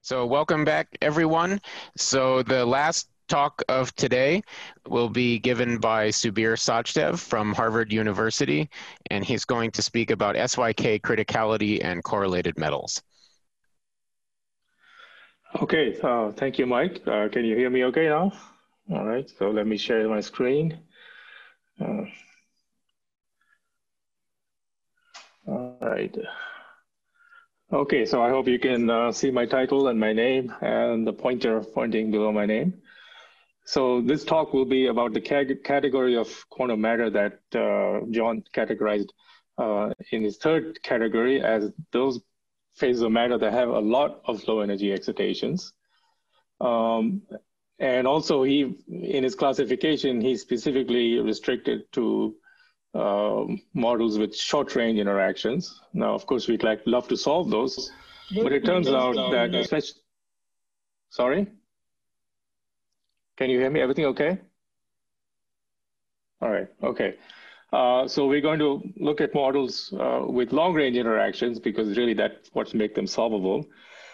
So welcome back, everyone. So the last talk of today will be given by Subir Sachdev from Harvard University, and he's going to speak about SYK criticality and correlated metals. Okay, thank you, Mike. Can you hear me okay now? All right, so let me share my screen. All right. Okay, so I hope you can see my title and my name and the pointer pointing below my name. So this talk will be about the category of quantum matter that John categorized in his third category as those phases of matter that have a lot of low energy excitations. And also in his classification, he specifically restricted to models with short range interactions. Now, of course, we'd love to solve those, but it turns out that especially, sorry? Can you hear me? Everything okay? All right, okay. So we're going to look at models with long range interactions because really that's what makes them solvable.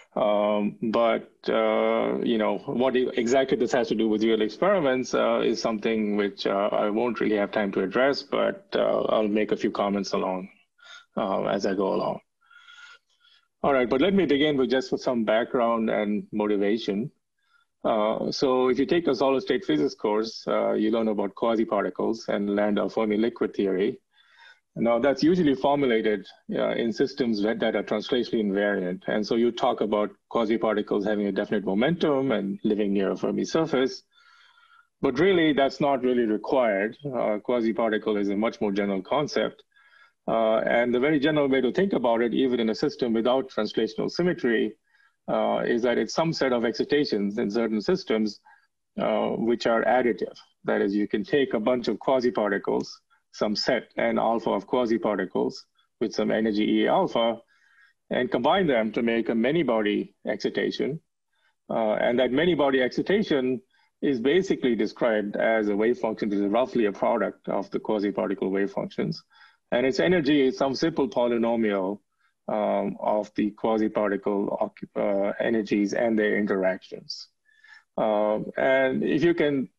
You know, what exactly this has to do with real experiments is something which I won't really have time to address, but I'll make a few comments along as I go along. All right, but let me begin with just some background and motivation. So if you take a solid state physics course, you learn about quasi-particles and Landau-Fermi liquid theory. Now that's usually formulated in systems that are translationally invariant. And so you talk about quasi-particles having a definite momentum and living near a Fermi surface. But really, that's not really required. Quasi-particle is a much more general concept. And the very general way to think about it, even in a system without translational symmetry, is that it's some set of excitations in certain systems which are additive. That is, you can take a bunch of quasi-particles, some set N alpha of quasi-particles with some energy E alpha, and combine them to make a many-body excitation. And that many-body excitation is basically described as a wave function that is roughly a product of the quasi-particle wave functions. And its energy is some simple polynomial of the quasi-particle energies and their interactions. And if you can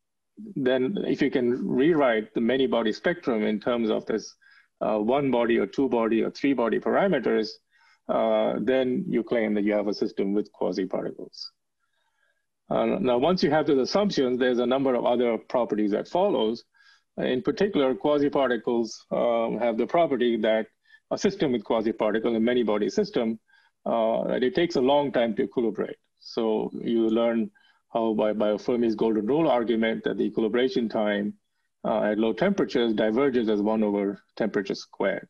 rewrite the many-body spectrum in terms of this one-body or two-body or three-body parameters, then you claim that you have a system with quasi-particles. Now, once you have those assumptions, there's a number of other properties that follows. In particular, quasi-particles have the property that a system with quasi-particle, a many-body system, it takes a long time to equilibrate. So you learn how by Fermi's golden rule argument that the equilibration time at low temperatures diverges as 1 over temperature squared.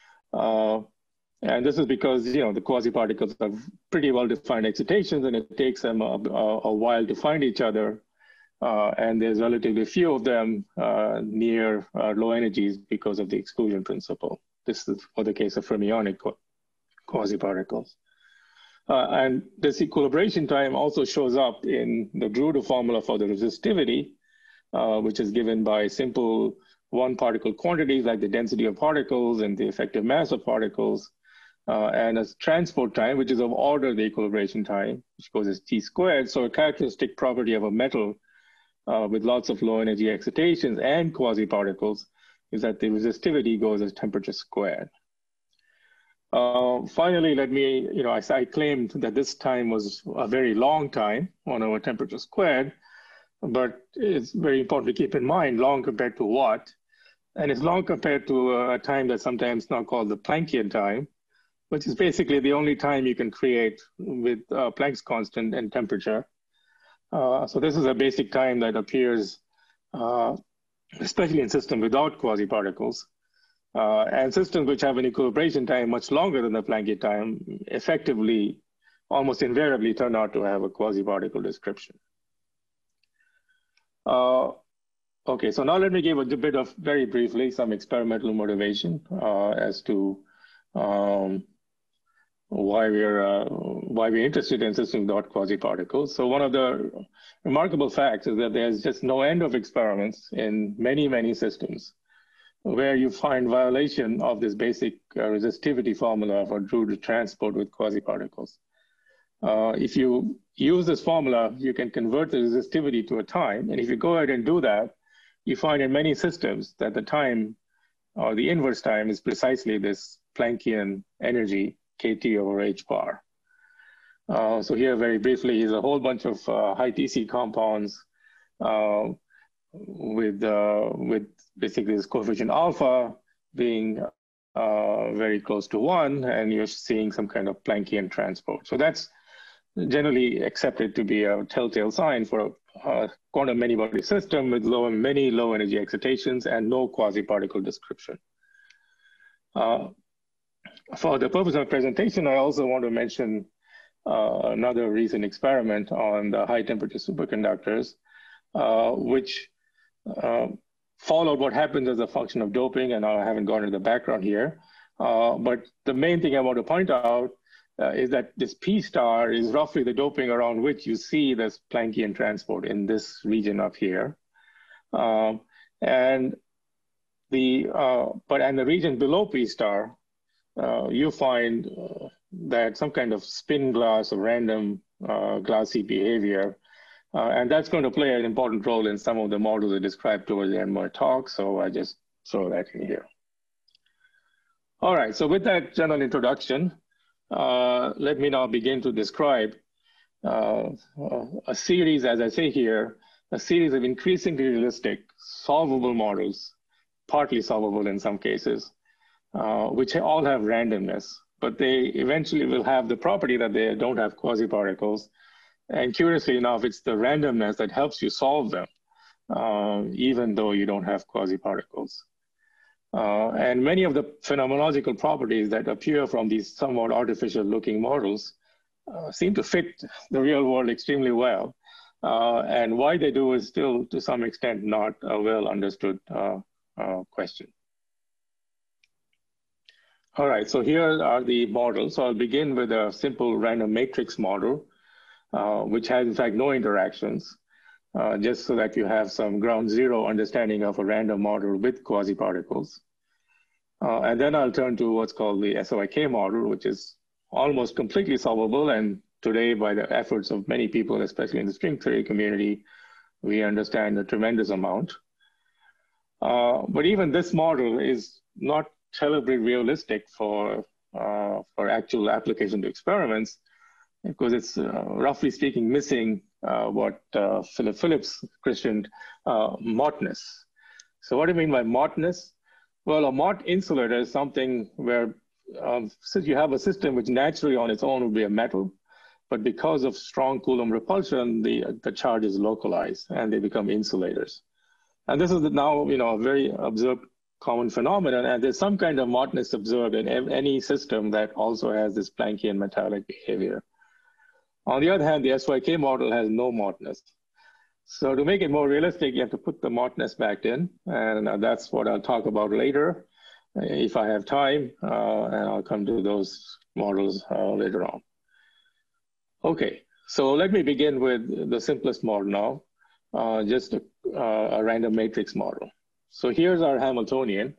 And this is because, you know, the quasi-particles have pretty well-defined excitations and it takes them a while to find each other. And there's relatively few of them near low energies because of the exclusion principle. This is for the case of fermionic quasi-particles. And this equilibration time also shows up in the Drude formula for the resistivity, which is given by simple one-particle quantities like the density of particles and the effective mass of particles, and a transport time, which is of order the equilibration time, which goes as t squared. So a characteristic property of a metal with lots of low energy excitations and quasi-particles is that the resistivity goes as temperature squared. Finally, let me, you know, I claimed that this time was a very long time, 1 over temperature squared, but it's very important to keep in mind, long compared to what? And it's long compared to a time that's sometimes now called the Planckian time, which is basically the only time you can create with Planck's constant and temperature. So this is a basic time that appears, especially in systems without quasi-particles. And systems which have an equilibration time much longer than the Planckian time effectively, almost invariably turn out to have a quasi-particle description. Okay, so now let me give a bit of, very briefly, some experimental motivation as to why we're interested in systems without quasi-particles. So one of the remarkable facts is that there's just no end of experiments in many, many systems where you find violation of this basic resistivity formula for Drude transport with quasi-particles. If you use this formula, you can convert the resistivity to a time. And if you go ahead and do that, you find in many systems that the time, or the inverse time, is precisely this Planckian energy, kT over h bar. So here, very briefly, is a whole bunch of high TC compounds with basically this coefficient alpha being very close to 1, and you're seeing some kind of Planckian transport. So that's generally accepted to be a telltale sign for a quantum many-body system with many low-energy excitations and no quasi-particle description. For the purpose of presentation, I also want to mention another recent experiment on the high-temperature superconductors, which followed what happens as a function of doping, and I haven't gone into the background here. But the main thing I want to point out is that this P star is roughly the doping around which you see this Planckian transport in this region up here. And the region below P star, you find that some kind of spin glass or random glassy behavior. And that's going to play an important role in some of the models I described towards the end of my talk. So I just throw that in here. All right, so with that general introduction, let me now begin to describe a series, as I say here, a series of increasingly realistic solvable models, partly solvable in some cases, which all have randomness, but they eventually will have the property that they don't have quasi-particles. And curiously enough, it's the randomness that helps you solve them, even though you don't have quasi-particles. And many of the phenomenological properties that appear from these somewhat artificial-looking models seem to fit the real world extremely well. And why they do is still, to some extent, not a well-understood question. All right, so here are the models. So I'll begin with a simple random matrix model, which has, in fact, no interactions, just so that you have some ground zero understanding of a random model with quasi-particles. And then I'll turn to what's called the SOIK model, which is almost completely solvable. And today, by the efforts of many people, especially in the string theory community, we understand a tremendous amount. But even this model is not terribly realistic for actual application to experiments, because it's roughly speaking missing what Philip Phillips christened Motness. So what do you mean by Motness? Well, a Mott insulator is something where since you have a system which naturally on its own would be a metal, but because of strong Coulomb repulsion, the charge is localized and they become insulators. And this is now a very observed common phenomenon, and there's some kind of Motness observed in any system that also has this Planckian metallic behavior. On the other hand, the SYK model has no Motness. So to make it more realistic, you have to put the Motness back in, and that's what I'll talk about later if I have time, and I'll come to those models later on. Okay, so let me begin with the simplest model now, just a random matrix model. So here's our Hamiltonian.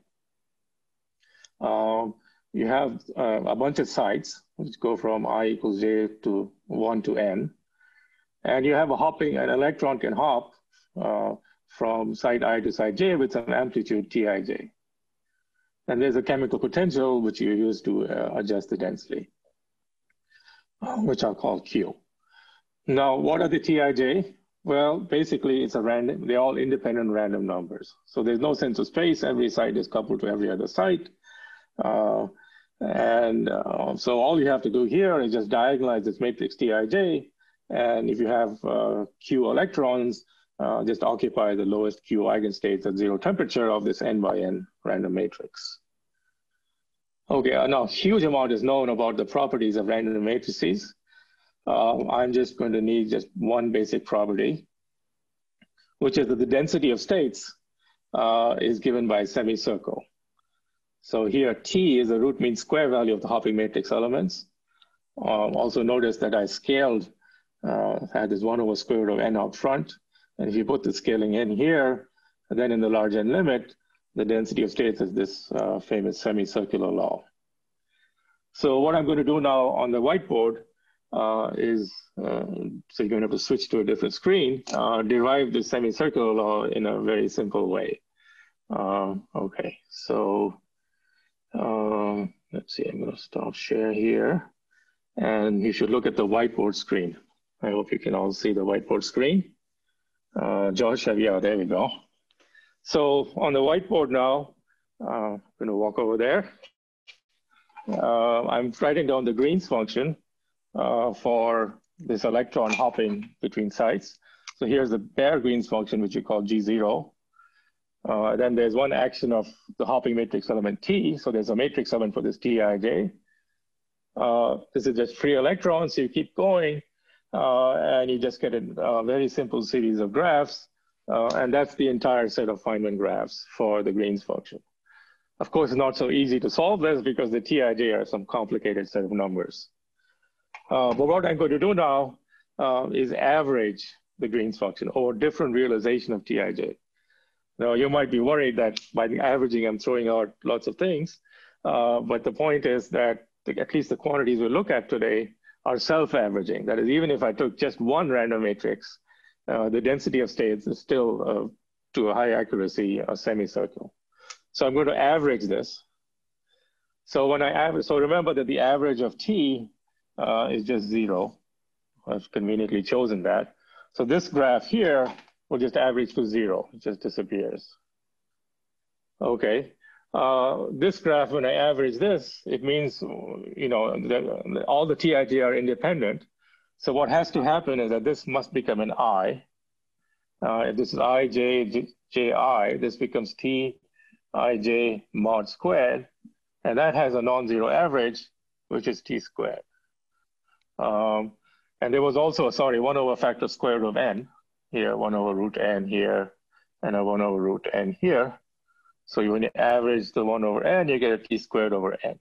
You have a bunch of sites which go from I equals j to 1 to n. And you have an electron can hop from site I to site j with some amplitude Tij. And there's a chemical potential which you use to adjust the density, which I'll call Q. Now, what are the Tij? Well, basically, it's a random, they're all independent random numbers. So there's no sense of space. Every site is coupled to every other site. So all you have to do here is just diagonalize this matrix Tij. And if you have Q electrons, just occupy the lowest Q eigenstates at 0 temperature of this n by n random matrix. Okay, now huge amount is known about the properties of random matrices. I'm just going to need just one basic property, which is that the density of states is given by a semicircle. So here T is the root mean square value of the hopping matrix elements. Also notice that I scaled, had this 1 over square root of n up front. And if you put the scaling in here, then in the large n limit, the density of states is this famous semicircular law. So what I'm going to do now on the whiteboard so you're going to have to switch to a different screen, derive the semicircular law in a very simple way. Okay, so let's see, I'm going to stop share here. And you should look at the whiteboard screen. I hope you can all see the whiteboard screen. Josh, yeah, there we go. So on the whiteboard now, I'm going to walk over there. I'm writing down the Green's function for this electron hopping between sites. So here's the bare Green's function, which we call G0. Then there's one action of the hopping matrix element T. So there's a matrix element for this Tij. This is just free electrons, so you keep going, and you just get a very simple series of graphs. And that's the entire set of Feynman graphs for the Green's function. Of course, it's not so easy to solve this because the Tij are some complicated set of numbers. But what I'm going to do now is average the Green's function over different realization of Tij. Now, you might be worried that by the averaging, I'm throwing out lots of things. But the point is that at least the quantities we look at today are self-averaging. That is, even if I took just one random matrix, the density of states is still, to a high accuracy, a semicircle. So I'm going to average this. So when I average, so remember that the average of T is just 0. I've conveniently chosen that. So this graph here will just average to 0. It just disappears. Okay. This graph, when I average this, it means, you know, all the Tij are independent. So what has to happen is that this must become an I. If this is Ij, Ji, this becomes Tij mod squared. And that has a non-zero average, which is T squared. And there was also, sorry, 1 over factor square root of n here, 1 over root n here, and a 1 over root n here. So when you average the 1 over n, you get a T squared over n.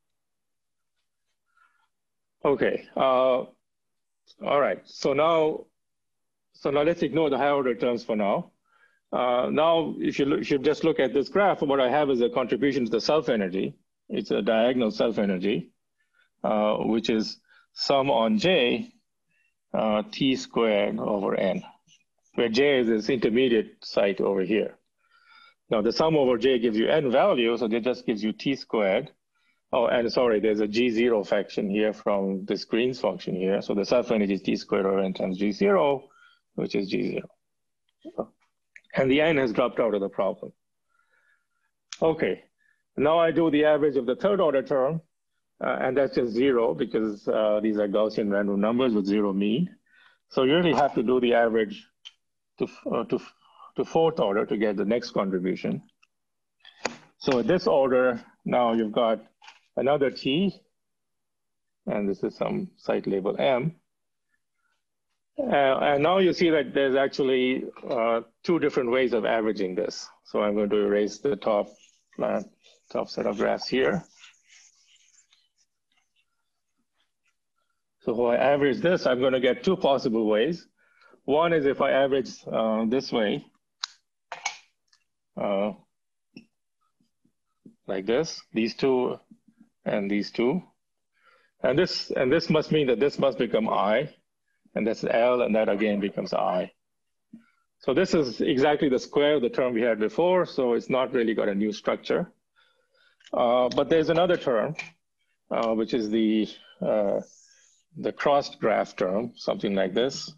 Okay. All right. So now let's ignore the higher order terms for now. Now, if you just look at this graph, what I have is a contribution to the self-energy. It's a diagonal self-energy, which is sum on J, T squared over n, where J is this intermediate site over here. Now, the sum over J gives you n value, so it just gives you T squared. Oh, and sorry, there's a G0 fraction here from this Green's function here. So the self-energy is T squared over n times G0, which is G0. And the n has dropped out of the problem. Okay, now I do the average of the third order term, and that's just 0 because these are Gaussian random numbers with 0 mean. So you really have to do the average to fourth order to get the next contribution. So in this order, now you've got another T, and this is some site label M. And now you see that there's actually 2 different ways of averaging this. So I'm going to erase the top set of graphs here. So when I average this, I'm going to get 2 possible ways. One is if I average this way, like this, these 2 and these 2. And this must mean that this must become I, and that's L, and that again becomes I. So this is exactly the square of the term we had before, so it's not really got a new structure. But there's another term, which is the crossed graph term, something like this.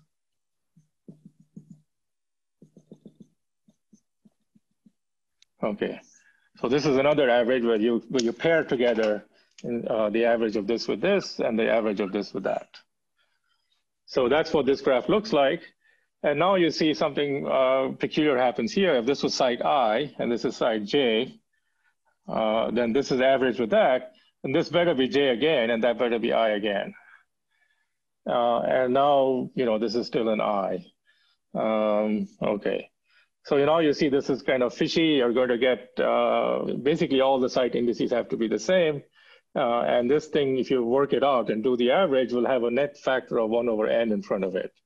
Okay, so this is another average where you pair together the average of this with this and the average of this with that. So that's what this graph looks like. And now you see something peculiar happens here. If this was site I and this is site J, then this is average with that. And this better be J again, and that better be I again. And now, you know, this is still an I. Okay. So now you see this is kind of fishy. You're going to get, basically all the site indices have to be the same. And this thing, if you work it out and do the average, will have a net factor of 1 over n in front of it.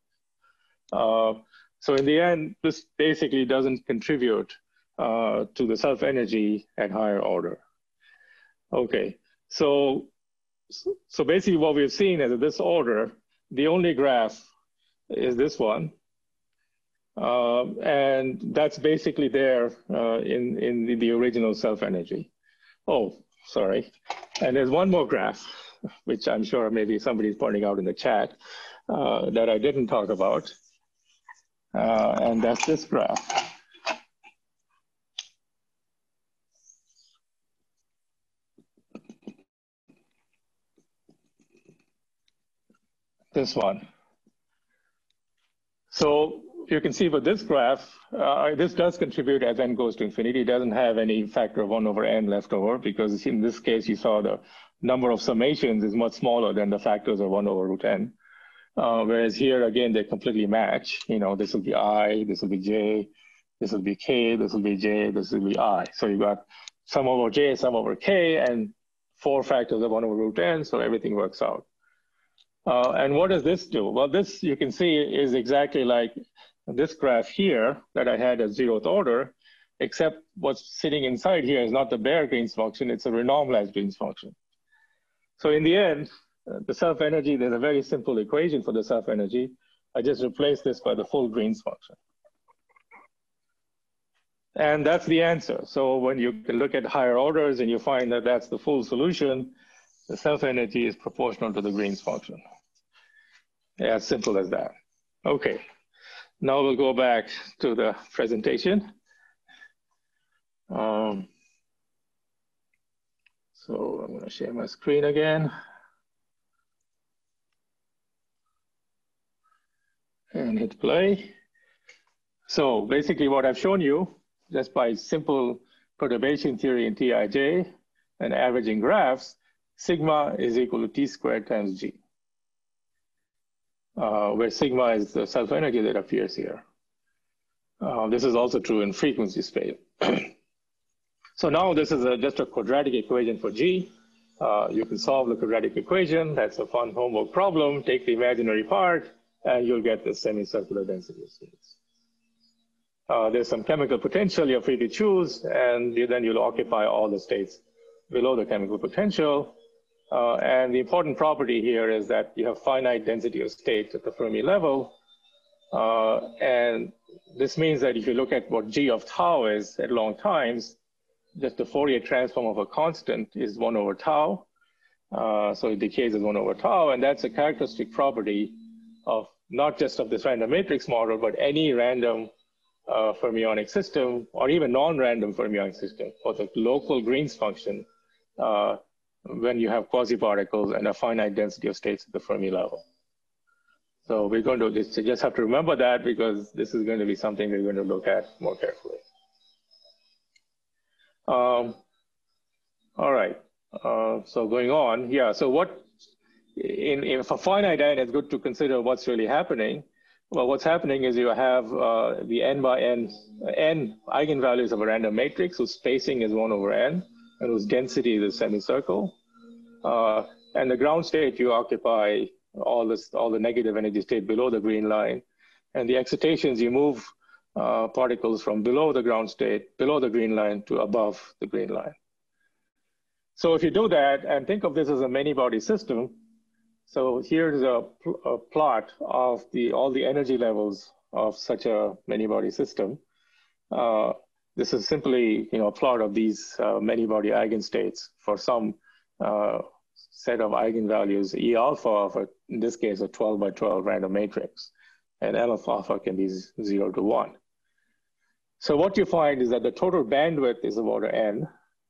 So in the end, this basically doesn't contribute to the self-energy at higher order. Okay, so So basically what we've seen is that this order, the only graph is this one. And that's basically there in the original self-energy. Oh, sorry. And there's one more graph, which I'm sure maybe somebody's pointing out in the chat that I didn't talk about. And that's this graph. This one. So you can see with this graph, this does contribute as n goes to infinity. It doesn't have any factor of 1 over n left over, because in this case, you saw the number of summations is much smaller than the factors of 1 over root n. Whereas here, again, they completely match. You know, this will be I, this will be j, this will be k, this will be j, this will be I. So you got sum over j, sum over k, and 4 factors of 1 over root n, so everything works out. And what does this do? Well, this, you can see, is exactly like this graph here that I had as 0th order, except what's sitting inside here is not the bare Green's function, it's a renormalized Green's function. So in the end, the self-energy, there's a very simple equation for the self-energy. I just replaced this by the full Green's function. And that's the answer. So when you can look at higher orders and you find that that's the full solution, the self-energy is proportional to the Green's function. Yeah, as simple as that. Okay, now we'll go back to the presentation. So I'm going to share my screen again. And hit play. So basically what I've shown you, just by simple perturbation theory in Tij and averaging graphs, sigma is equal to T squared times G, where sigma is the self-energy that appears here. This is also true in frequency space. So now this is just a quadratic equation for G. You can solve the quadratic equation. That's a fun homework problem. Take the imaginary part, and you'll get the semicircular density of states. There's some chemical potential you're free to choose, and then you'll occupy all the states below the chemical potential. And the important property here is that you have finite density of states at the Fermi level. And this means that if you look at what G of tau is at long times, just the Fourier transform of a constant is 1 over tau. So it decays as 1 over tau, and that's a characteristic property of not just of this random matrix model, but any random fermionic system, or even non-random fermionic system, for the local Green's function when you have quasi-particles and a finite density of states at the Fermi level. So we're going to just have to remember that, because this is going to be something we're going to look at more carefully. All right, so going on, yeah, so what, for finite n, it's good to consider what's really happening. Well, what's happening is you have the n by n eigenvalues of a random matrix whose spacing is 1 over n, and whose density is a semicircle. And the ground state, you occupy all the negative energy state below the green line. And the excitations, you move particles from below the ground state, below the green line, to above the green line. So if you do that, and think of this as a many-body system, so here's a plot of all the energy levels of such a many-body system. This is simply, a plot of these many-body eigenstates for some set of eigenvalues, E alpha, for in this case, a 12 by 12 random matrix, and L of alpha can be 0 to 1. So what you find is that the total bandwidth is of order n.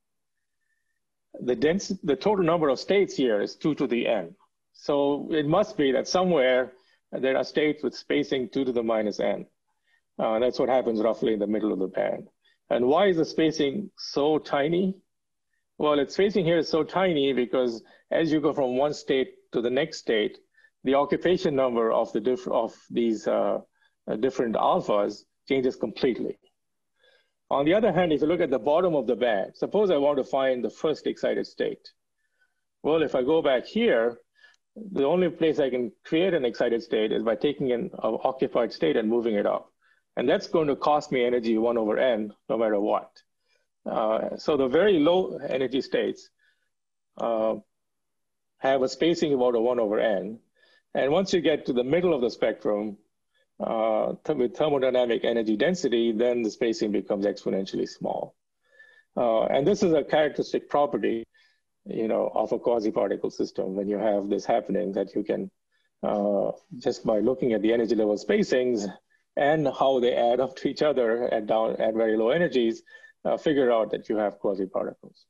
The total number of states here is 2 to the n. So it must be that somewhere there are states with spacing 2 to the minus n. That's what happens roughly in the middle of the band. And why is the spacing so tiny? Well, its spacing here is so tiny because as you go from one state to the next state, the occupation number of these different alphas changes completely. On the other hand, if you look at the bottom of the band, suppose I want to find the first excited state. Well, if I go back here, the only place I can create an excited state is by taking an occupied state and moving it up. And that's going to cost me energy 1 over n, no matter what. So the very low energy states, have a spacing about a 1 over n. And once you get to the middle of the spectrum, with thermodynamic energy density, then the spacing becomes exponentially small. And this is a characteristic property, of a quasi-particle system. When you have this happening, that you can, just by looking at the energy level spacings and how they add up to each other at very low energies, figure out that you have quasi-particles.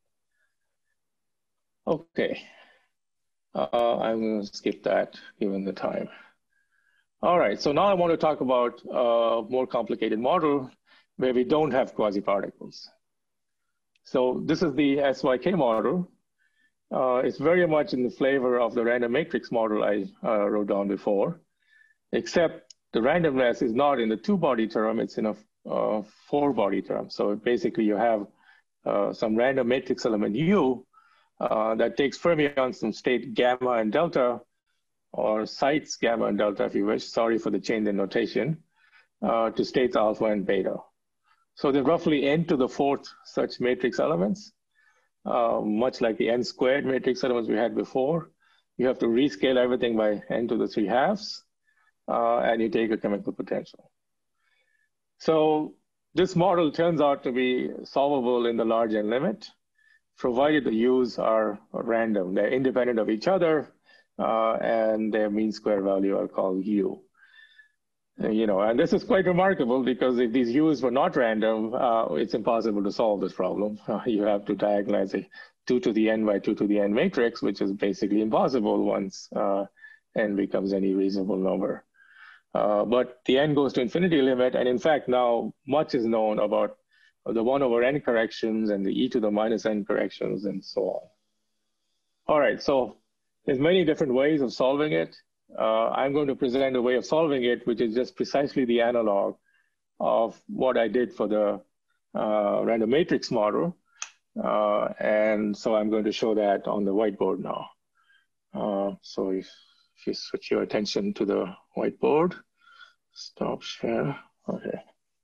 Okay, I'm going to skip that given the time. All right, so now I want to talk about a more complicated model where we don't have quasi-particles. So this is the SYK model. It's very much in the flavor of the random matrix model I wrote down before, except the randomness is not in the two-body term, it's in a four-body term. So basically you have some random matrix element U that takes fermions from state gamma and delta, or sites gamma and delta if you wish, sorry for the change in notation, to states alpha and beta. So there are roughly n to the fourth such matrix elements, much like the n squared matrix elements we had before. You have to rescale everything by n to the 3/2, and you take a chemical potential. So this model turns out to be solvable in the large n limit, provided the U's are random. They're independent of each other, and their mean square value are called U. And this is quite remarkable because if these U's were not random, it's impossible to solve this problem. You have to diagonalize a 2 to the n by 2 to the n matrix, which is basically impossible once n becomes any reasonable number. But the n goes to infinity limit, and in fact now much is known about the 1 over n corrections and the e to the minus n corrections and so on. All right, so there's many different ways of solving it. I'm going to present a way of solving it, which is just precisely the analog of what I did for the random matrix model. And so I'm going to show that on the whiteboard now. So if you switch your attention to the whiteboard, stop share, okay.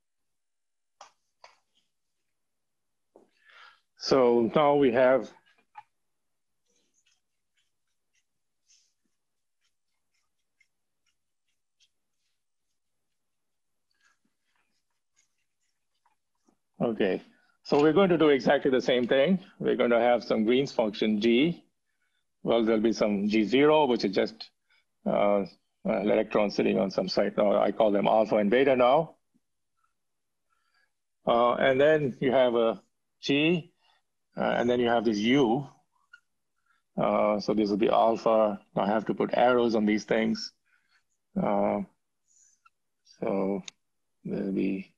So now we have okay, so we're going to do exactly the same thing. We're going to have some Green's function G. Well, there'll be some G0, which is just an electron sitting on some site. I call them alpha and beta now. And then you have a G, and then you have this U. So this will be alpha. I have to put arrows on these things. So there'll be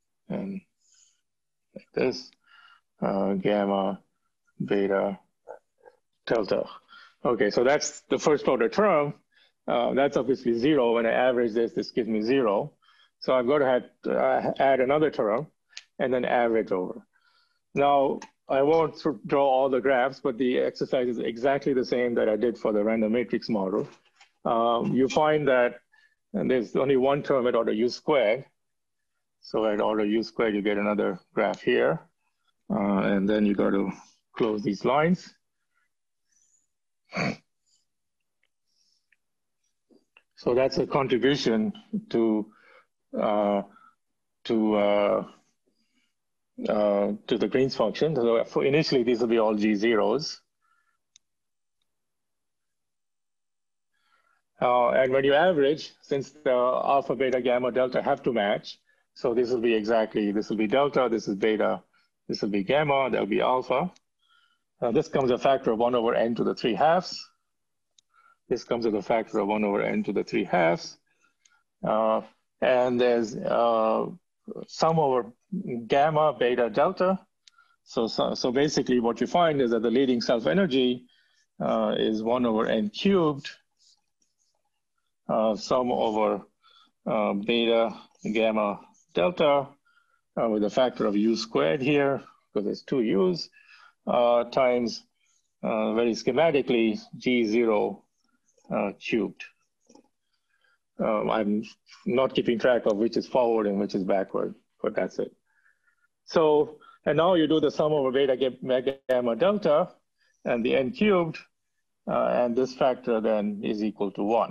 like this, gamma, beta, delta. Okay, so that's the first order term. That's obviously 0. When I average this gives me 0. So I'm going to have add another term and then average over. Now, I won't draw all the graphs, but the exercise is exactly the same that I did for the random matrix model. You find that there's only one term at order U squared. So at order U squared, you get another graph here. And then you got to close these lines. So that's a contribution to the Green's function. So initially, these will be all G0s. And when you average, since the alpha, beta, gamma, delta have to match, so this will be exactly, this will be delta, this is beta, this will be gamma, that will be alpha. This comes a factor of 1 over n to the 3/2. This comes as a factor of 1 over n to the 3/2. And there's sum over gamma, beta, delta. So basically what you find is that the leading self-energy is 1 over n cubed, sum over beta, gamma, delta, with a factor of U squared here, because there's two U's, times, very schematically, G0 cubed. I'm not keeping track of which is forward and which is backward, but that's it. So, and now you do the sum over beta, gamma, delta, and the n cubed and this factor then is equal to 1.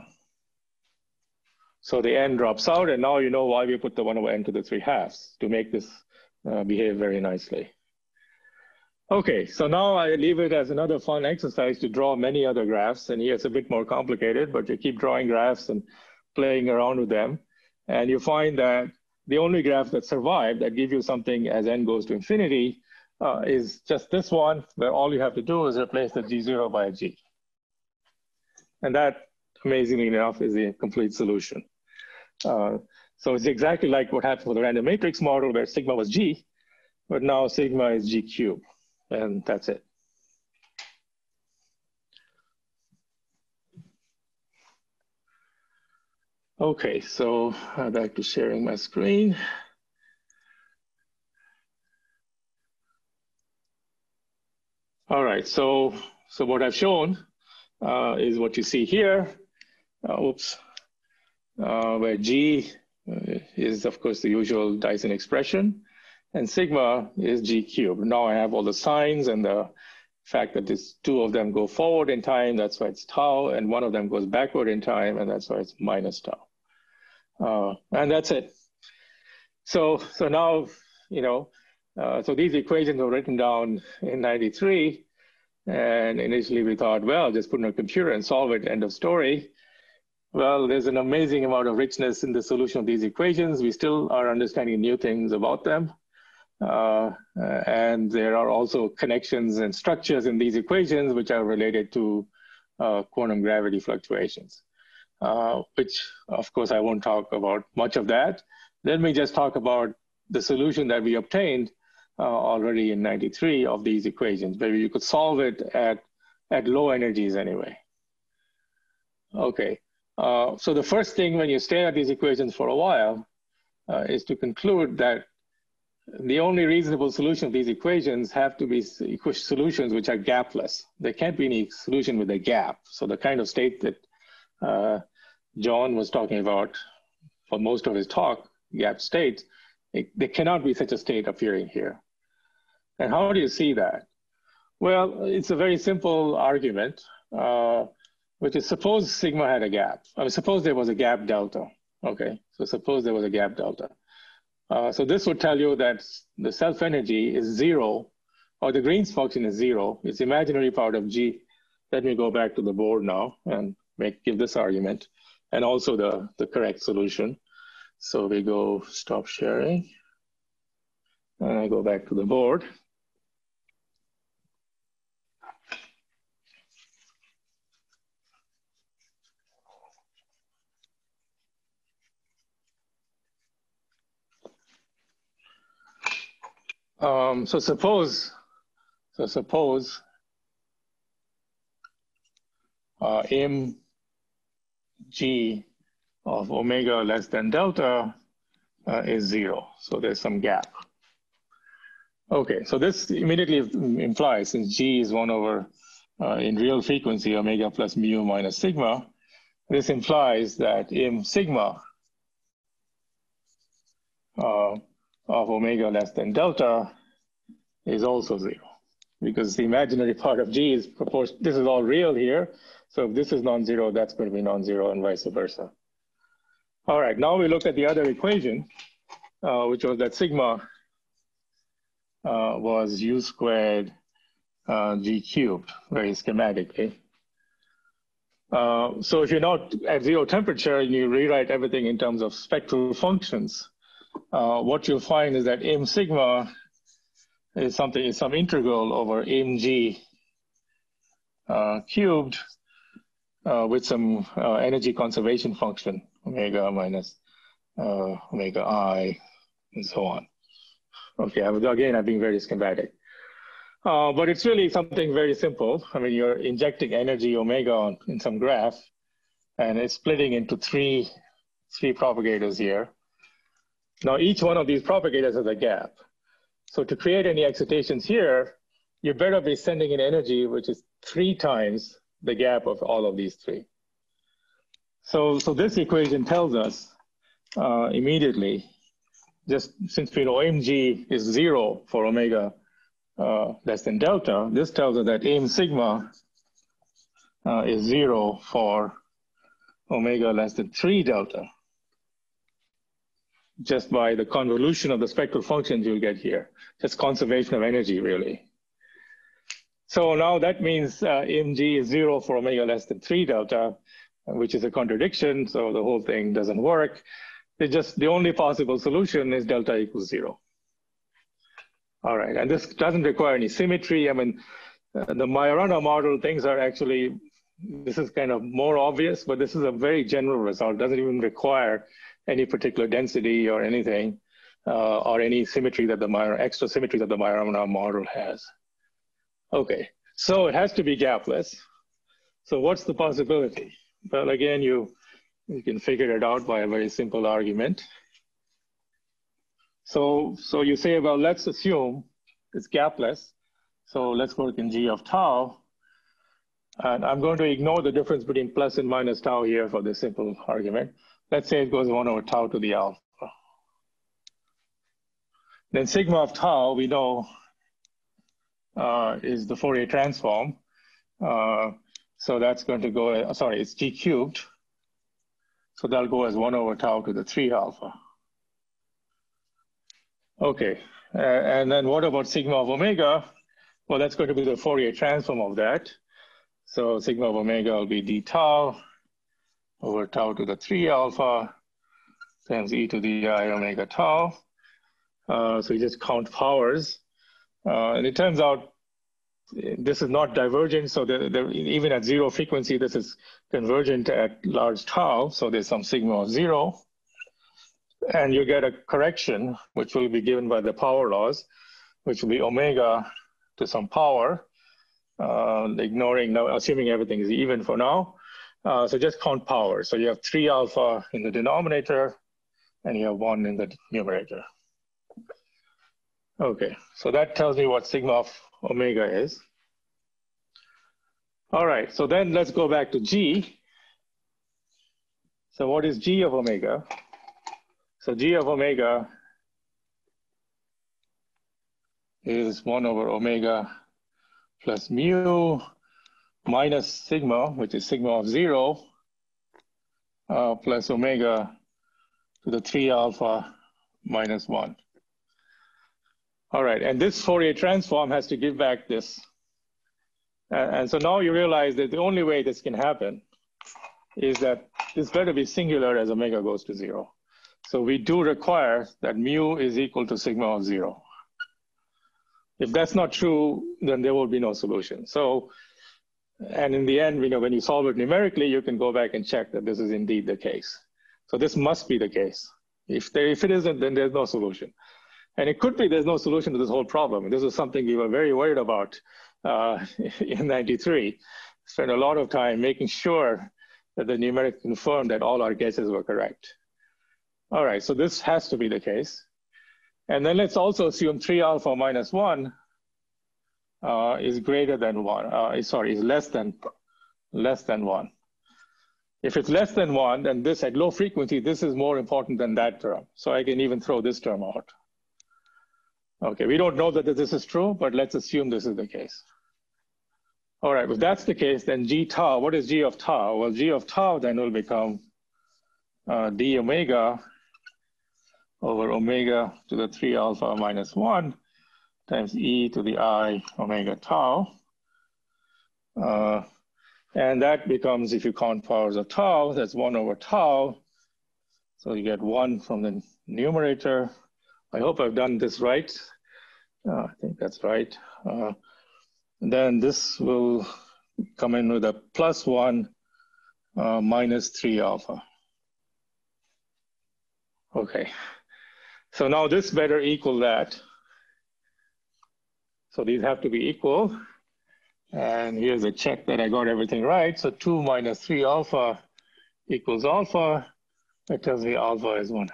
So the n drops out, and now you know why we put the 1 over n to the 3/2 to make this behave very nicely. Okay, so now I leave it as another fun exercise to draw many other graphs, and here it's a bit more complicated, but you keep drawing graphs and playing around with them, and you find that the only graph that survived that gives you something as n goes to infinity is just this one, where all you have to do is replace the g0 by a g. And that, amazingly enough, is the complete solution. So it's exactly like what happened with the random matrix model, where sigma was g, but now sigma is g cubed, and that's it. Okay, so back to sharing my screen. All right, so what I've shown is what you see here. Where G is, of course, the usual Dyson expression, and sigma is G cubed. Now I have all the signs and the fact that these two of them go forward in time, that's why it's tau, and one of them goes backward in time, and that's why it's minus tau. And that's it. So now, you know, so these equations were written down in 93, and initially we thought, well, just put in a computer and solve it, end of story. Well, there's an amazing amount of richness in the solution of these equations. We still are understanding new things about them. And there are also connections and structures in these equations which are related to quantum gravity fluctuations, which, of course, I won't talk about much of that. Let me just talk about the solution that we obtained already in 93 of these equations. Maybe you could solve it at low energies anyway. Okay. So the first thing when you stare at these equations for a while is to conclude that the only reasonable solution of these equations have to be solutions which are gapless. There can't be any solution with a gap. So the kind of state that John was talking about for most of his talk, gap states, there cannot be such a state appearing here. And how do you see that? Well, it's a very simple argument. Which is, suppose sigma had a gap. I mean, suppose there was a gap delta. Okay, so suppose there was a gap delta. So this would tell you that the self-energy is 0, or the Green's function is 0. It's imaginary part of G. Let me go back to the board now and give this argument, and also the correct solution. So we go stop sharing, and I go back to the board. So suppose m g of omega less than delta is 0. So there's some gap. Okay, so this immediately implies, since g is 1 over in real frequency omega plus mu minus sigma, this implies that m sigma of omega less than delta is also 0, because the imaginary part of G is proportional. This is all real here. So if this is non-zero, that's going to be non-zero, and vice versa. All right, now we look at the other equation, which was that sigma was u squared G cubed, very schematically. So if you're not at 0 temperature and you rewrite everything in terms of spectral functions, what you'll find is that m sigma is some integral over mg cubed with some energy conservation function, omega minus omega I, and so on. Okay, again, I'm being very schematic. But it's really something very simple. I mean, you're injecting energy omega in some graph, and it's splitting into three propagators here. Now, each one of these propagators has a gap. So to create any excitations here, you better be sending in energy which is 3 times the gap of all of these 3. So this equation tells us immediately, just since we know mg is 0 for omega less than delta, this tells us that m sigma is 0 for omega less than 3 delta, just by the convolution of the spectral functions you'll get here. Just conservation of energy, really. So now that means mg is 0 for omega less than 3 delta, which is a contradiction, so the whole thing doesn't work. The only possible solution is delta equals 0. All right, and this doesn't require any symmetry. I mean, the Majorana model things are actually, this is kind of more obvious, but this is a very general result. It doesn't even require any particular density or anything, or any symmetry that extra symmetry that the Majorana model has. Okay, so it has to be gapless. So what's the possibility? Well, again, you can figure it out by a very simple argument. So you say, well, let's assume it's gapless. So let's work in g of tau. And I'm going to ignore the difference between plus and minus tau here for this simple argument. Let's say it goes 1 over tau to the alpha. Then sigma of tau, we know, is the Fourier transform. So that's going to go, sorry, it's g cubed. So that'll go as 1 over tau to the 3 alpha. Okay, and then what about sigma of omega? Well, that's going to be the Fourier transform of that. So sigma of omega will be d tau over tau to the 3 alpha times e to the I omega tau. So you just count powers. And it turns out this is not divergent. So even at 0 frequency, this is convergent at large tau. So there's some sigma of 0. And you get a correction, which will be given by the power laws, which will be omega to some power, ignoring now, assuming everything is even for now. So just count power. So you have 3 alpha in the denominator, and you have 1 in the numerator. Okay, so that tells me what sigma of omega is. All right, so then let's go back to G. So what is G of omega? So G of omega is 1 over omega plus mu minus sigma, which is sigma of 0, plus omega to the 3 alpha minus 1. All right, and this Fourier transform has to give back this. And so now you realize that the only way this can happen is that this better be singular as omega goes to 0. So we do require that mu is equal to sigma of 0. If that's not true, then there will be no solution. So, and in the end, when you solve it numerically, you can go back and check that this is indeed the case. So this must be the case. If it isn't, then there's no solution. And it could be there's no solution to this whole problem. And this is something we were very worried about in '93. Spent a lot of time making sure that the numeric confirmed that all our guesses were correct. All right, so this has to be the case. And then let's also assume 3 alpha minus 1 is greater than 1, is less than 1. If it's less than 1, then this at low frequency, this is more important than that term. So I can even throw this term out. Okay, we don't know that this is true, but let's assume this is the case. All right, if that's the case, then G tau, what is G of tau? Well, G of tau then will become d omega over omega to the 3 alpha minus 1 times e to the I omega tau. And that becomes, if you count powers of tau, that's 1 over tau. So you get 1 from the numerator. I hope I've done this right. I think that's right. Then this will come in with a plus 1 minus 3 alpha. Okay. So now this better equal that. So these have to be equal. And here's a check that I got everything right. So 2 minus 3 alpha equals alpha. That tells me alpha is 1/2.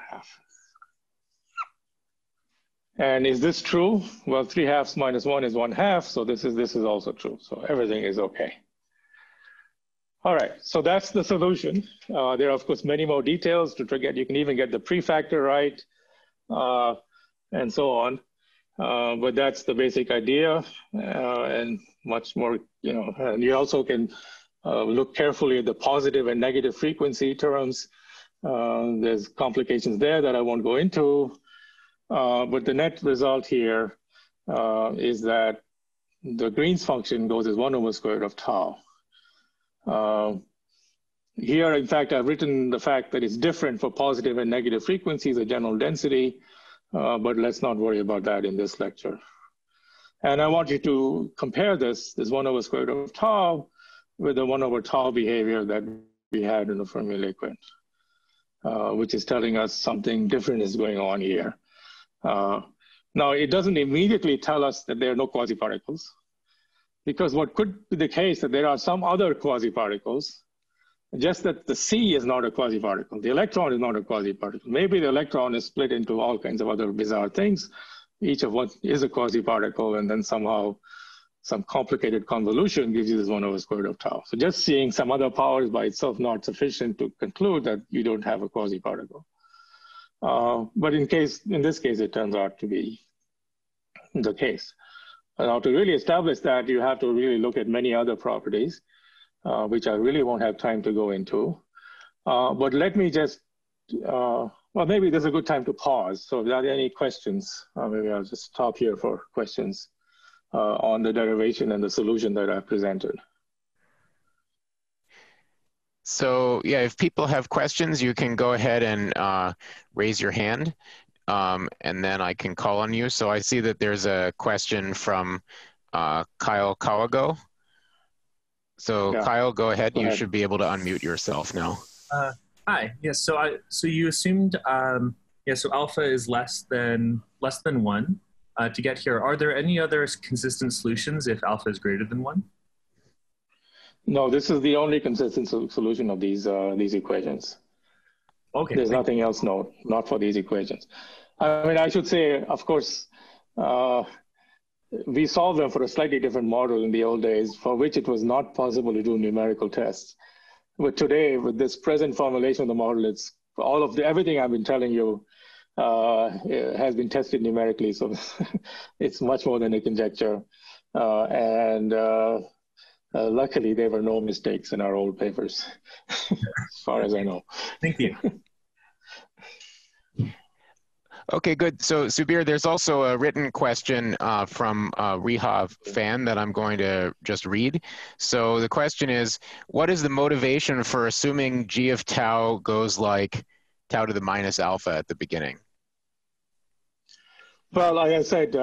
And is this true? Well, 3/2 minus 1 is 1/2. So this is also true. So everything is okay. All right, so that's the solution. There are, of course, many more details to get. You can even get the prefactor right, and so on. But that's the basic idea, and much more, and you also can look carefully at the positive and negative frequency terms. There's complications there that I won't go into. But the net result here is that the Green's function goes as 1 over square root of tau. Here, in fact, I've written the fact that it's different for positive and negative frequencies, the general density, but let's not worry about that in this lecture. And I want you to compare this 1 over square root of tau with the 1 over tau behavior that we had in the Fermi liquid, which is telling us something different is going on here. Now, it doesn't immediately tell us that there are no quasiparticles, because what could be the case that there are some other quasiparticles, just that the C is not a quasiparticle. The electron is not a quasiparticle. Maybe the electron is split into all kinds of other bizarre things, each of what is a quasiparticle, and then somehow some complicated convolution gives you this 1 over square root of tau. So just seeing some other powers by itself not sufficient to conclude that you don't have a quasiparticle. But in this case, it turns out to be the case. Now, to really establish that, you have to really look at many other properties, which I really won't have time to go into. But let me just, well, maybe there's a good time to pause. So if there are any questions, maybe I'll just stop here for questions on the derivation and the solution that I presented. So yeah, if people have questions, you can go ahead and raise your hand, and then I can call on you. So I see that there's a question from Kyle Kawago. So yeah. Kyle, go ahead. You should be able to unmute yourself now. Hi. Yes. So you assumed so alpha is less than 1 to get here. Are there any other consistent solutions if alpha is greater than 1? No, this is the only consistent solution of these equations. Okay. There's nothing else, no, not for these equations. I mean, I should say, of course, we solved them for a slightly different model in the old days, for which it was not possible to do numerical tests. But today, with this present formulation of the model, it's everything I've been telling you has been tested numerically, so it's much more than a conjecture. Luckily, there were no mistakes in our old papers, as far as I know. Thank you. Okay, good. So Subir, there's also a written question from Rehav Fan that I'm going to just read. So the question is, what is the motivation for assuming G of tau goes like tau to the minus alpha at the beginning? Well, like I said,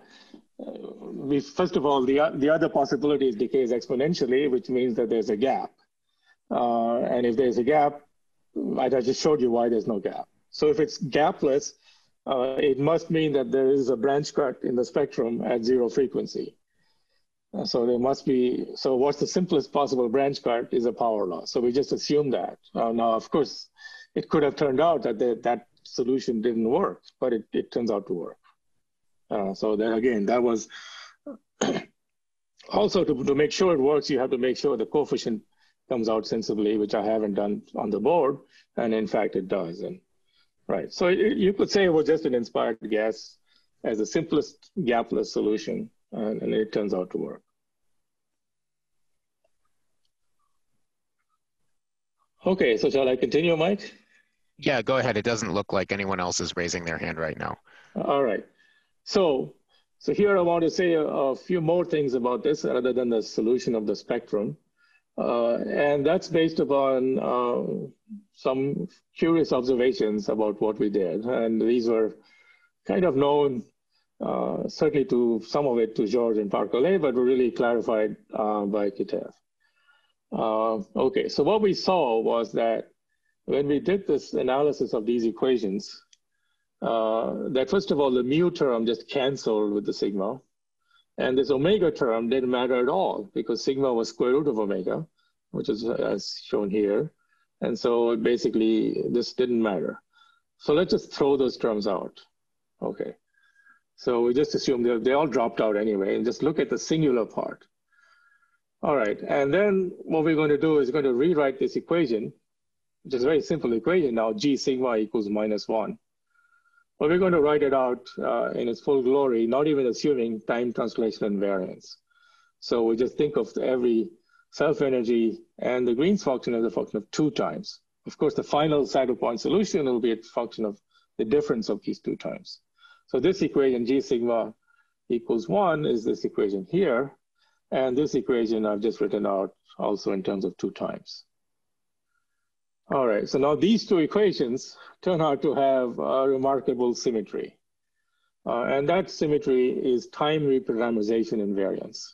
first of all, the other possibility is decays exponentially, which means that there's a gap. And if there's a gap, I just showed you why there's no gap. So if it's gapless, it must mean that there is a branch cut in the spectrum at 0 frequency. So there must be, so what's the simplest possible branch cut is a power law. So we just assume that. Now, of course, it could have turned out that that solution didn't work, but it turns out to work. So then again, that was also to make sure it works, you have to make sure the coefficient comes out sensibly, which I haven't done on the board. And in fact, it does. And right. So you could say it was just an inspired guess as the simplest gapless solution, and it turns out to work. Okay, so shall I continue, Mike? Yeah, go ahead. It doesn't look like anyone else is raising their hand right now. All right. So here I want to say a few more things about this other than the solution of the spectrum. And that's based upon some curious observations about what we did. And these were kind of known, certainly to some of it to George and Park-Olé, but were really clarified by Kitev. Okay, so what we saw was that when we did this analysis of these equations, that first of all, the mu term just canceled with the sigma. And this omega term didn't matter at all because sigma was square root of omega, which is as shown here. And so basically this didn't matter. So let's just throw those terms out. Okay. So we just assume they all dropped out anyway and just look at the singular part. All right. And then what we're going to do is going to rewrite this equation, which is a very simple equation now, G sigma equals -1. But we're going to write it out in its full glory, not even assuming time translation invariance. So we just think of every self-energy and the Green's function is a function of 2 times. Of course, the final saddle point solution will be a function of the difference of these 2 times. So this equation, G sigma equals 1, is this equation here. And this equation I've just written out also in terms of 2 times. All right, so now these 2 equations turn out to have a remarkable symmetry. And that symmetry is time reparameterization invariance.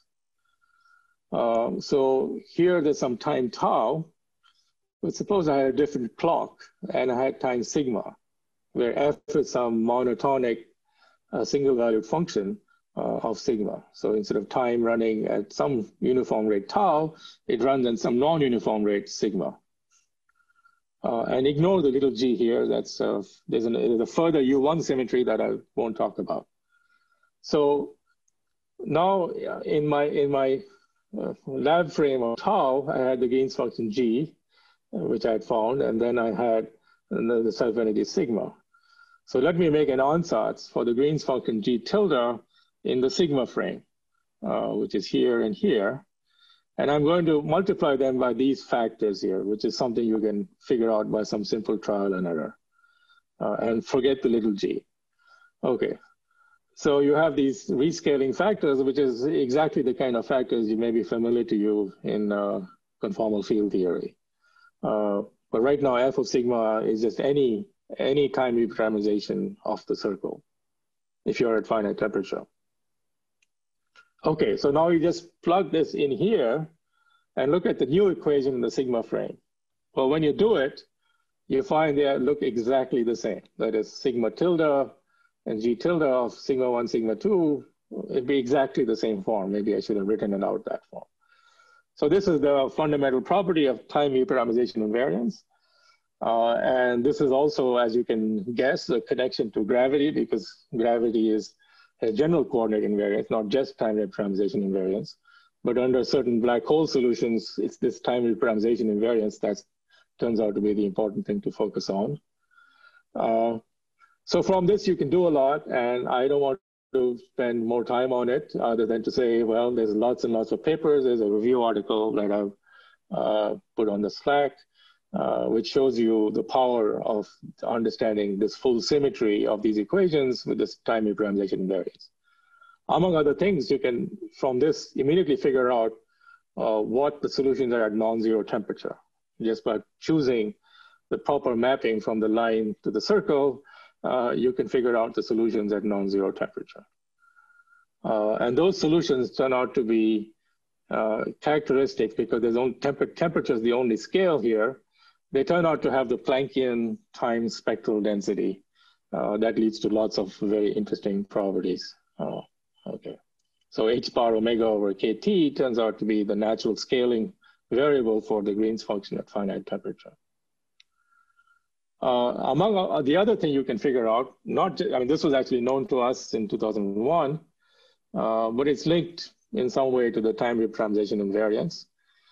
So here there's some time tau, but suppose I had a different clock and I had time sigma, where f is some monotonic single valued function of sigma. So instead of time running at some uniform rate tau, it runs at some non-uniform rate sigma. And ignore the little g here. That's there's a further U1 symmetry that I won't talk about. So now in my lab frame of tau, I had the Green's function g, which I had found, and then I had the self-entity sigma. So let me make an ansatz for the Green's function g tilde in the sigma frame, which is here and here. And I'm going to multiply them by these factors here, which is something you can figure out by some simple trial and error. And forget the little g. Okay, so you have these rescaling factors, which is exactly the kind of factors you may be familiar to you in conformal field theory. But right now, f of sigma is just any time reparameterization of the circle, if you're at finite temperature. Okay, so now you just plug this in here and look at the new equation in the sigma frame. Well, when you do it, you find they look exactly the same. That is sigma tilde and g tilde of sigma 1, sigma 2, it'd be exactly the same form. Maybe I should have written it out that form. So this is the fundamental property of time reparameterization invariance. And this is also, as you can guess, a connection to gravity, because gravity is a general coordinate invariance, not just time reparameterization invariance. But under certain black hole solutions, it's this time reparameterization invariance that turns out to be the important thing to focus on. So from this, you can do a lot, and I don't want to spend more time on it other than to say, well, there's lots and lots of papers. There's a review article that I've put on the Slack, which shows you the power of understanding this full symmetry of these equations with this time reparameterization invariance. Among other things, you can, from this, immediately figure out what the solutions are at non-zero temperature, just by choosing the proper mapping from the line to the circle. You can figure out the solutions at non-zero temperature. And those solutions turn out to be characteristic because there's only temperature is the only scale here. They turn out to have the Planckian time spectral density that leads to lots of very interesting properties. Okay, so h bar omega over kt turns out to be the natural scaling variable for the Green's function at finite temperature. Among the other thing you can figure out, I mean, this was actually known to us in 2001, but it's linked in some way to the time reparameterization invariance,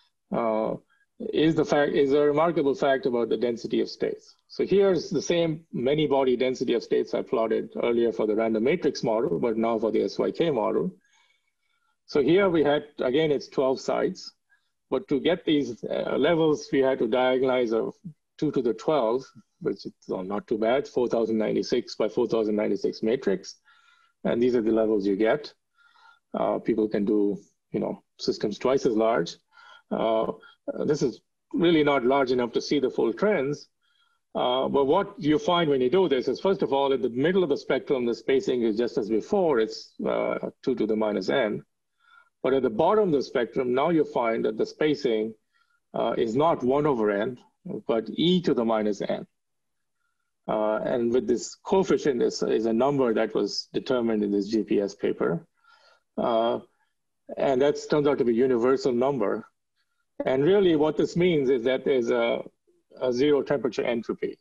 is a remarkable fact about the density of states. So here's the same many body density of states I plotted earlier for the random matrix model, but now for the SYK model. So here we had, again, it's 12 sites, but to get these levels, we had to diagonalize a 2 to the 12, which is not too bad, 4096 by 4096 matrix. And these are the levels you get. People can do, systems twice as large. This is really not large enough to see the full trends. But what you find when you do this is, first of all, at the middle of the spectrum, the spacing is just as before, it's 2 to the minus n. But at the bottom of the spectrum, now you find that the spacing is not 1 over n, but e to the minus n. And with this coefficient is a number that was determined in this GPS paper. And that turns out to be a universal number. And really what this means is that there's a zero temperature entropy.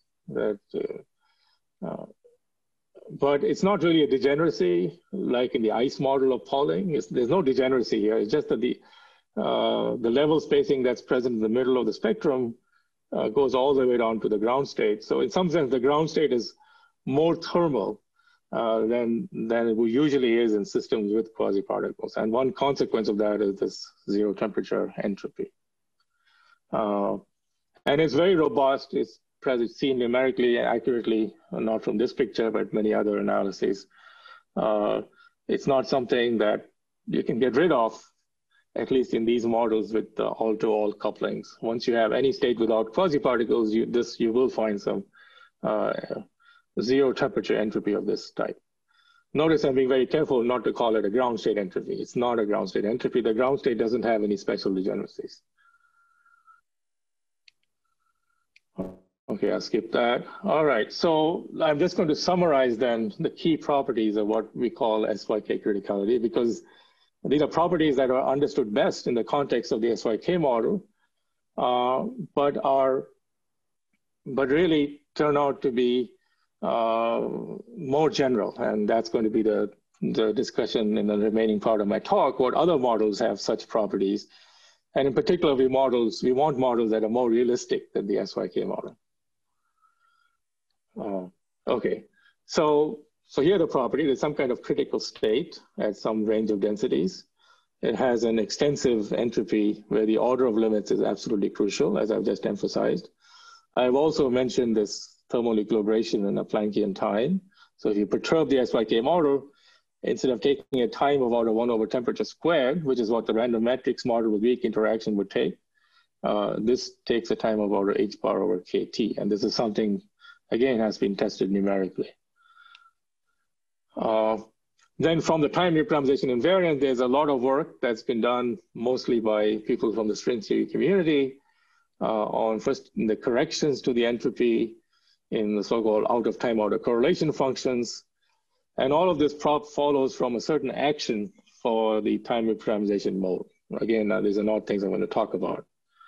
But it's not really a degeneracy like in the ice model of Pauling. There's no degeneracy here. It's just that the level spacing that's present in the middle of the spectrum goes all the way down to the ground state. So in some sense, the ground state is more thermal than it usually is in systems with quasi-particles. And one consequence of that is this zero temperature entropy. And it's very robust. It's seen numerically and accurately, not from this picture, but many other analyses. It's not something that you can get rid of, at least in these models with all-to-all couplings. Once you have any state without quasi-particles, you will find some zero temperature entropy of this type. Notice I'm being very careful not to call it a ground state entropy. It's not a ground state entropy. The ground state doesn't have any special degeneracies. Okay, I'll skip that. All right, so I'm just going to summarize then the key properties of what we call SYK criticality, because these are properties that are understood best in the context of the SYK model, but really turn out to be more general. And that's going to be the discussion in the remaining part of my talk, what other models have such properties. And in particular, we want models that are more realistic than the SYK model. Okay, so here the property, there's some kind of critical state at some range of densities. It has an extensive entropy where the order of limits is absolutely crucial, as I've just emphasized. I've also mentioned this thermal equilibration in a Planckian time. So if you perturb the SYK model, instead of taking a time of order 1 over temperature squared, which is what the random matrix model with weak interaction would take, this takes a time of order h bar over kt. And this is something, again, has been tested numerically. Then from the time reparamerization invariant, there's a lot of work that's been done mostly by people from the string theory community on first the corrections to the entropy in the so-called out-of-time order correlation functions. And all of this follows from a certain action for the time reparamerization mode. Again, these are not things I'm going to talk about.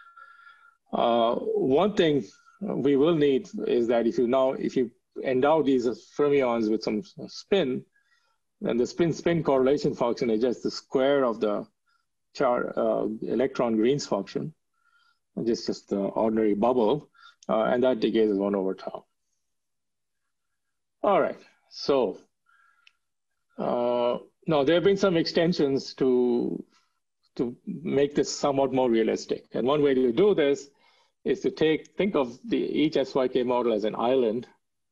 One thing we will need is that if you endow these fermions with some spin, then the spin-spin correlation function is just the square of the electron Green's function, just the ordinary bubble, and that decays as 1 over tau. All right, so now there have been some extensions to make this somewhat more realistic. And one way to do this is to think of each SYK model as an island,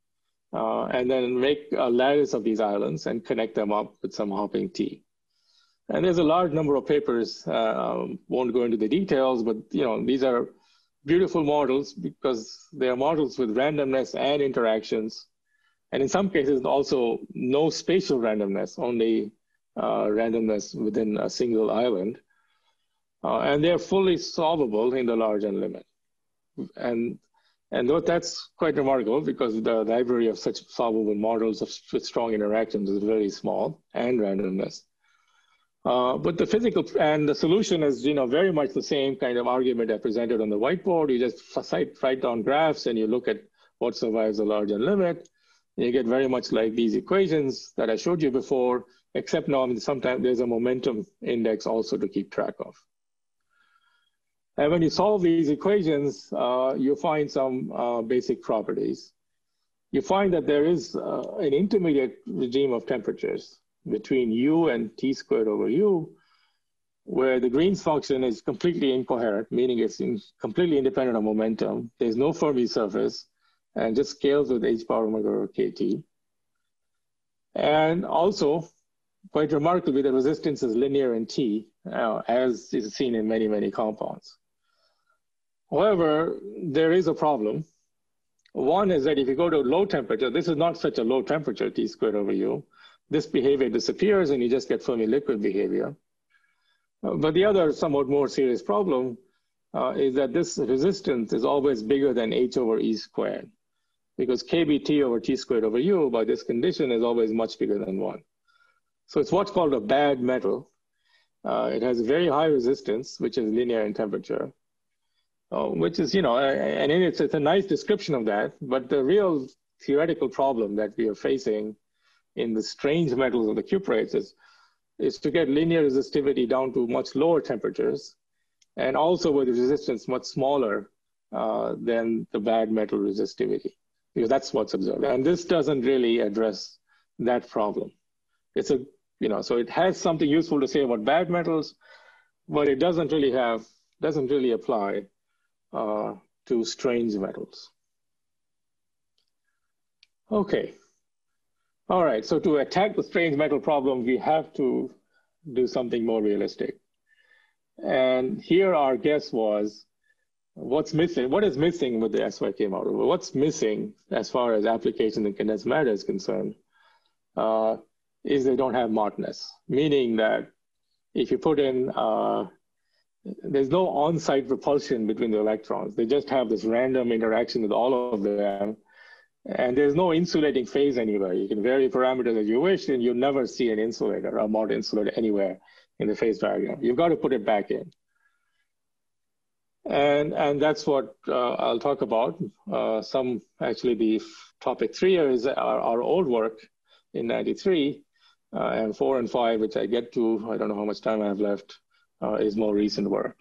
and then make a lattice of these islands and connect them up with some hopping T. And there's a large number of papers, won't go into the details, but these are beautiful models because they are models with randomness and interactions. And in some cases, also no spatial randomness, only randomness within a single island. And they're fully solvable in the large N limit. And that's quite remarkable because the library of such solvable models with strong interactions is very small and randomness. But the physical and the solution is very much the same kind of argument I presented on the whiteboard. You just write down graphs and you look at what survives the large N limit. You get very much like these equations that I showed you before, except now sometimes there's a momentum index also to keep track of. And when you solve these equations, you find some basic properties. You find that there is an intermediate regime of temperatures between u and t squared over u, where the Green's function is completely incoherent, meaning it's completely independent of momentum. There's no Fermi surface, and just scales with h power omega over kt. And also, quite remarkably, the resistance is linear in T, as is seen in many, many compounds. However, there is a problem. One is that if you go to low temperature, this is not such a low temperature, T squared over U. This behavior disappears and you just get Fermi liquid behavior. But the other somewhat more serious problem is that this resistance is always bigger than H over E squared, because KBT over T squared over U by this condition is always much bigger than 1. So it's what's called a bad metal. It has a very high resistance, which is linear in temperature, which is, and it's a nice description of that. But the real theoretical problem that we are facing in the strange metals of the cuprates is to get linear resistivity down to much lower temperatures, and also with resistance much smaller than the bad metal resistivity, because that's what's observed. And this doesn't really address that problem. It's a, so it has something useful to say about bad metals, but it doesn't really apply to strange metals. Okay. All right. So to attack the strange metal problem, we have to do something more realistic. And here our guess was, what's missing? What is missing with the SYK model? Well, what's missing as far as application in condensed matter is concerned is they don't have Martinus, meaning that if you put in, there's no on-site repulsion between the electrons. They just have this random interaction with all of them. And there's no insulating phase anywhere. You can vary parameters as you wish, and you'll never see an insulator, a mod insulator anywhere in the phase diagram. You've got to put it back in. And that's what I'll talk about. Actually, the topic 3 is our old work in 93, and 4 and 5, which I get to, I don't know how much time I have left, is more recent work.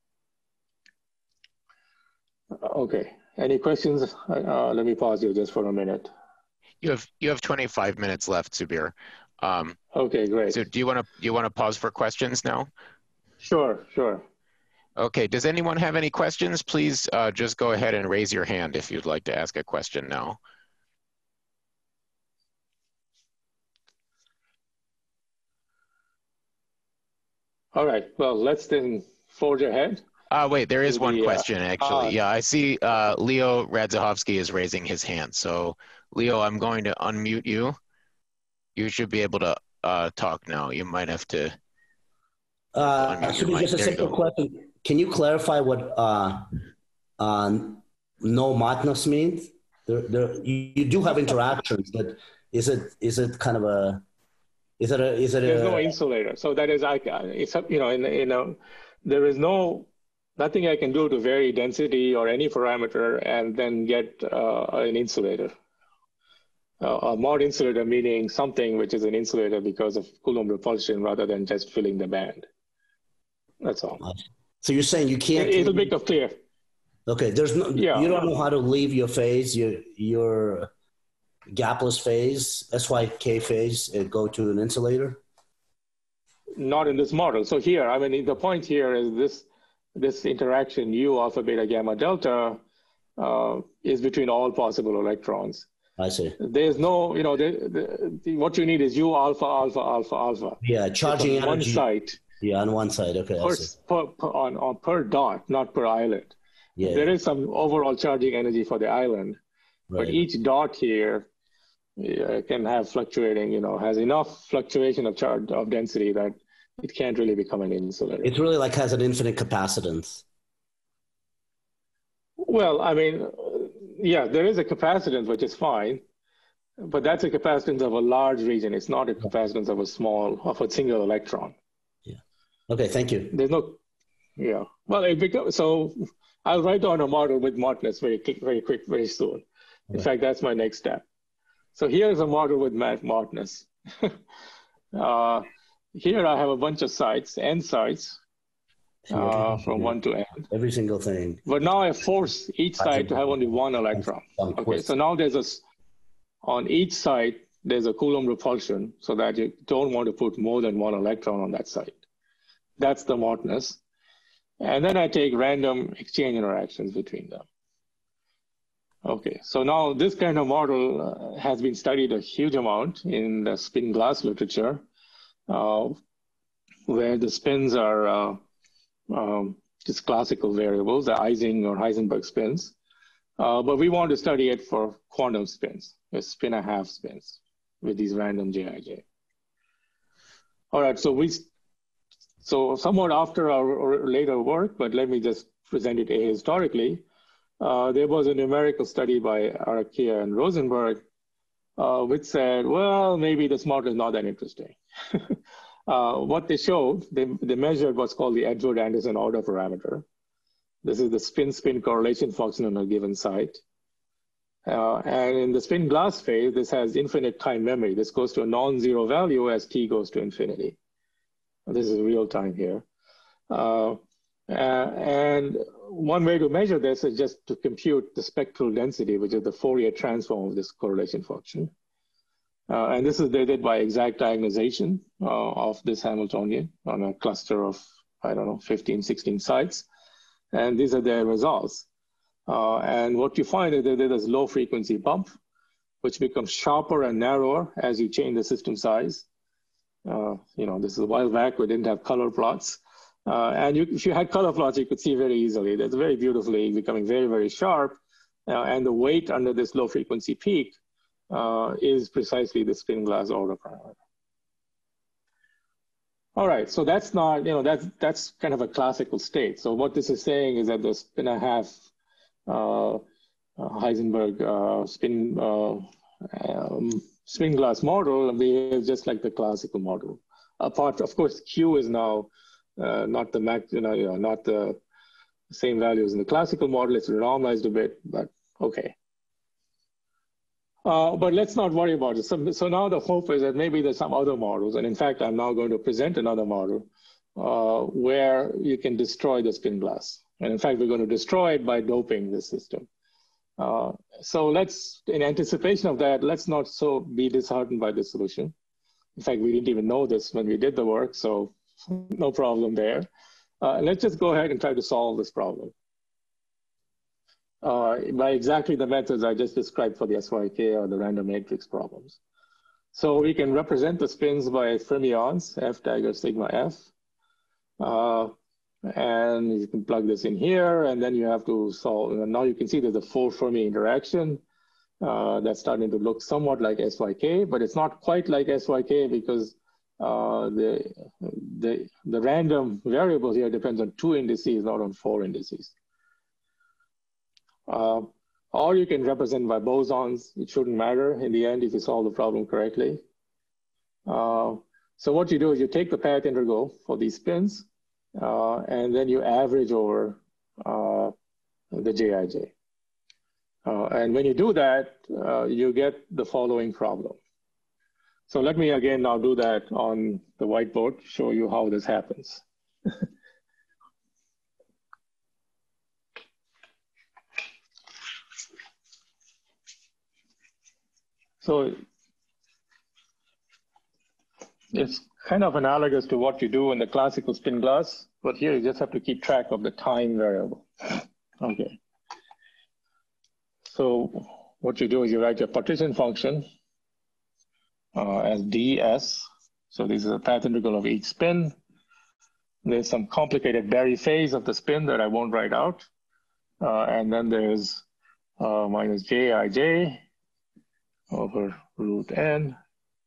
Okay, any questions? Let me pause you just for a minute. You have 25 minutes left, Subir. Okay, great. So do you want to pause for questions now? Sure. Okay, does anyone have any questions? Please just go ahead and raise your hand if you'd like to ask a question now. All right, well, let's then forge ahead. Wait, there is one question, actually. Yeah, I see Leo Radzahovsky is raising his hand. So, Leo, I'm going to unmute you. You should be able to talk now. You might have to Actually, just a simple question. Can you clarify what no Martinus means? You do have interactions, but is it kind of a there's no insulator, so that is there is nothing I can do to vary density or any parameter and then get an insulator. A mod insulator meaning something which is an insulator because of Coulomb repulsion rather than just filling the band. That's all. So you're saying you can't. It'll make it clear. Okay, there's no. Yeah. You don't know how to leave your phase, your gapless phase, SYK phase, and go to an insulator. Not in this model. So here, I mean, the point here is this interaction U alpha beta gamma delta is between all possible electrons. I see. There's no, what you need is U alpha alpha alpha alpha. Yeah, charging energy. One site. Yeah, on one side. Okay. Per dot, not per island. Yeah. There is some overall charging energy for the island, right. But each dot here can have fluctuating, has enough fluctuation of charge of density that it can't really become an insulator. It really has an infinite capacitance. Well, I mean, yeah, there is a capacitance, which is fine, but that's a capacitance of a large region. It's not a capacitance of a single electron. Yeah. Okay, thank you. There's no, yeah. Well, so I'll write down a model with Martinus very quick, very soon. In fact, that's my next step. So here's a model with Martinus. Here I have a bunch of sites, n sites, from 1 to n. Every single thing. But now I force each site to have only one electron. Okay, so now on each site, there's a Coulomb repulsion so that you don't want to put more than one electron on that site. That's the Martinus. And then I take random exchange interactions between them. Okay, so now this kind of model has been studied a huge amount in the spin glass literature, where the spins are just classical variables, the Ising or Heisenberg spins. But we want to study it for quantum spins, with spin-and-a-half spins with these random Jij. All right, so somewhat after our later work, but let me just present it historically. There was a numerical study by Arakia and Rosenberg, which said, well, maybe this model is not that interesting. What they showed, they measured what's called the Edgeworth-Anderson order parameter. This is the spin-spin correlation function on a given site. And in the spin glass phase, this has infinite time memory. This goes to a non-zero value as t goes to infinity. This is real time here. And one way to measure this is just to compute the spectral density, which is the Fourier transform of this correlation function. And this is did by exact diagonalization of this Hamiltonian on a cluster of, 15, 16 sites. And these are their results. And what you find is that there's low frequency bump, which becomes sharper and narrower as you change the system size. This is a while back, we didn't have color plots. And if you had color plots, you could see very easily. That's very beautifully becoming very, very sharp. And the weight under this low frequency peak is precisely the spin glass order parameter. All right, so that's not, that's kind of a classical state. So what this is saying is that the spin and a half Heisenberg spin glass model behaves just like the classical model. Apart, of course, Q is now not the not the same values in the classical model. It's normalized a bit, but okay. But let's not worry about it. So now the hope is that maybe there's some other models. And in fact, I'm now going to present another model where you can destroy the spin glass. And in fact, we're going to destroy it by doping the system. So let's, in anticipation of that, let's not so be disheartened by the solution. In fact, we didn't even know this when we did the work, so no problem there. Let's just go ahead and try to solve this problem by exactly the methods I just described for the SYK or the random matrix problems. So we can represent the spins by fermions, F dagger sigma F. And you can plug this in here, and then you have to solve. And now you can see there's a 4 Fermi interaction that's starting to look somewhat like SYK, but it's not quite like SYK because the random variable here depends on 2 indices, not on 4 indices. Or you can represent by bosons. It shouldn't matter in the end if you solve the problem correctly. So what you do is you take the path integral for these spins, and then you average over the Jij. And when you do that, you get the following problem. So let me again now do that on the whiteboard, show you how this happens. So it's kind of analogous to what you do in the classical spin glass, but here you just have to keep track of the time variable. Okay. So what you do is you write your partition function as ds. So this is a path integral of each spin. There's some complicated Berry phase of the spin that I won't write out. And then there's minus Jij over root n,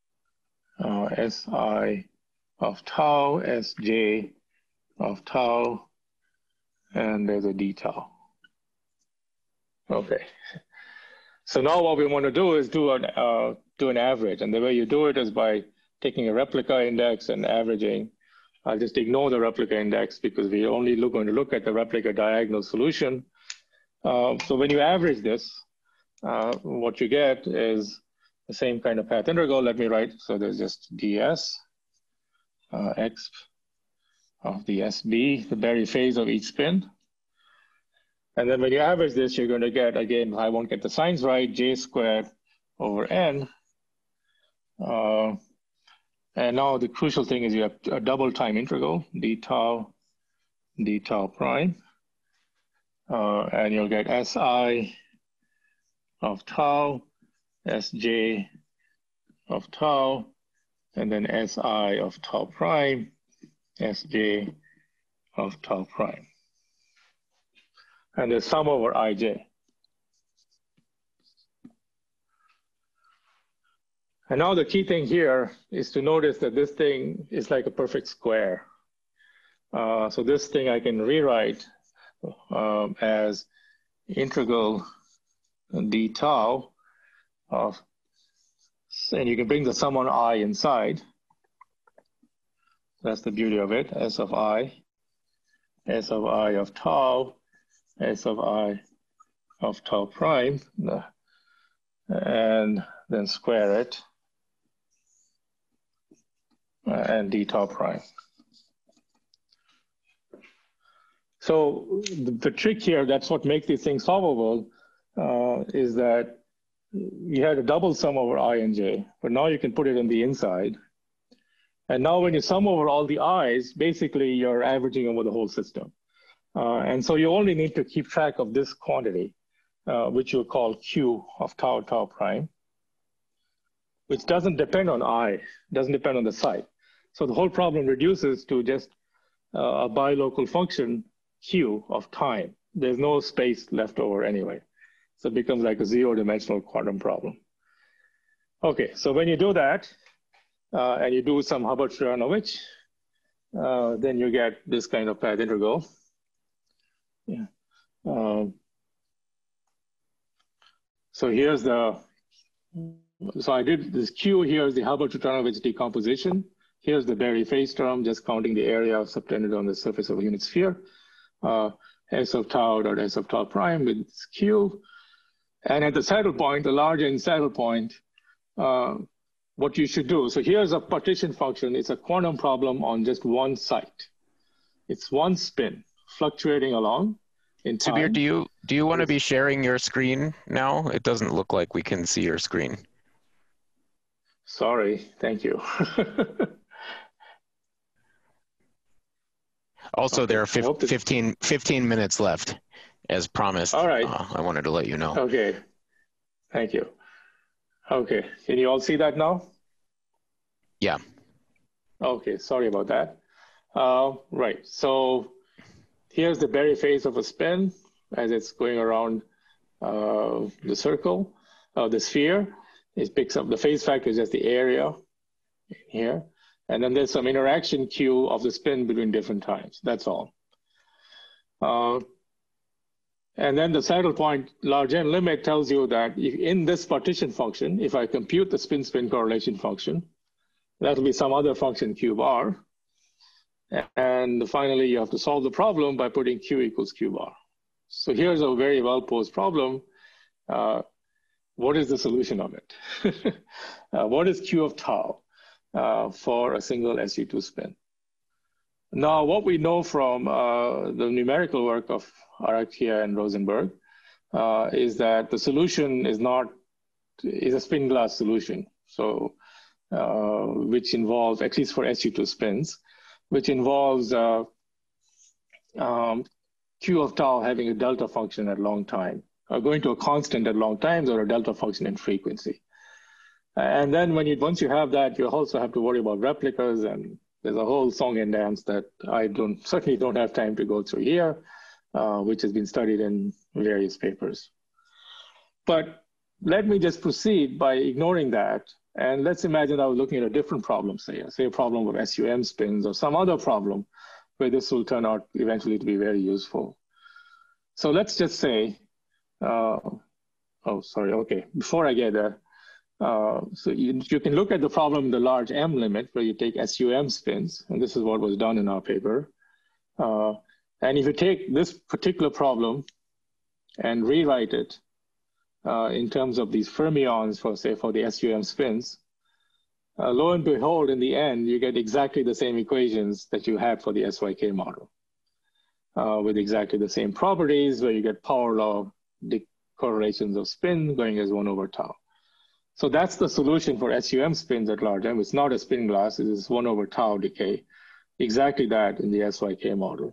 Si of tau, Sj of tau, and there's a d tau. Okay. So now what we want to do is do an average. And the way you do it is by taking a replica index and averaging. I'll just ignore the replica index because we're only going to look at the replica diagonal solution. So when you average this, what you get is the same kind of path integral. Let me write, so there's just ds x of the SB, the Berry phase of each spin. And then when you average this, you're going to get, again, I won't get the signs right, j squared over n. And now the crucial thing is you have a double time integral, d tau prime. And you'll get Si of tau, Sj of tau, and then Si of tau prime, Sj of tau prime. And the sum over Ij. And now the key thing here is to notice that this thing is like a perfect square. So this thing I can rewrite as integral d tau of, and you can bring the sum on I inside. That's the beauty of it, S of I of tau, S of I of tau prime, and then square it, and d tau prime. So the trick here, that's what makes these things solvable, is that you had a double sum over I and j, but now you can put it on the inside. And now when you sum over all the i's, basically you're averaging over the whole system. And so you only need to keep track of this quantity, which you call Q of tau tau prime, which doesn't depend on I, doesn't depend on the site. So the whole problem reduces to just a bilocal function Q of time. There's no space left over anyway. So it becomes like a zero-dimensional quantum problem. Okay, so when you do that, and you do some Hubbard-Stroyanovich, then you get this kind of path integral. Yeah. So here's the, so I did this Q, here's the Hubbard-Stroyanovich decomposition. Here's the Berry phase term, just counting the area subtended on the surface of a unit sphere. S of tau dot S of tau prime with Q. And at the saddle point, the large n saddle point, what you should do. So here's a partition function. It's a quantum problem on just one site. It's one spin fluctuating along in time. Subir, do you want to be sharing your screen now? It doesn't look like we can see your screen. Sorry, thank you. Also, there are 15 minutes left, as promised. All right. I wanted to let you know. Okay, thank you. Okay, can you all see that now? Yeah. Okay, sorry about that. Right, so here's the Berry phase of a spin as it's going around the circle, the sphere. It picks up, the phase factor is just the area here. And then there's some interaction Q of the spin between different times, that's all. And then the saddle point large n limit tells you that if in this partition function, if I compute the spin-spin correlation function, that'll be some other function Q bar. And finally, you have to solve the problem by putting Q equals Q bar. So here's a very well-posed problem. What is the solution of it? What is Q of tau for a single SU2 spin? Now, what we know from the numerical work of Arakia and Rosenberg is that the solution is a spin glass solution. So, which involves, at least for SU2 spins, which involves Q of tau having a delta function at long time, or going to a constant at long times, or a delta function in frequency. And then once you have that, you also have to worry about replicas, and there's a whole song and dance that I certainly don't have time to go through here, which has been studied in various papers. But let me just proceed by ignoring that. And let's imagine I was looking at a different problem, say a problem of SUM spins or some other problem where this will turn out eventually to be very useful. So let's just say, before I get there, so you can look at the problem in the large M limit where you take SUM spins, and this is what was done in our paper. And if you take this particular problem and rewrite it in terms of these fermions for the SUM spins, lo and behold, in the end, you get exactly the same equations that you had for the SYK model with exactly the same properties where you get power law correlations of spin going as 1 over tau. So that's the solution for SUM spins at large M. It's not a spin glass, it is 1 over tau decay. Exactly that in the SYK model.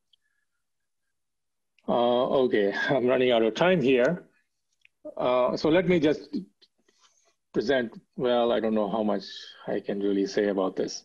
Okay, I'm running out of time here. So let me just present, well, I don't know how much I can really say about this.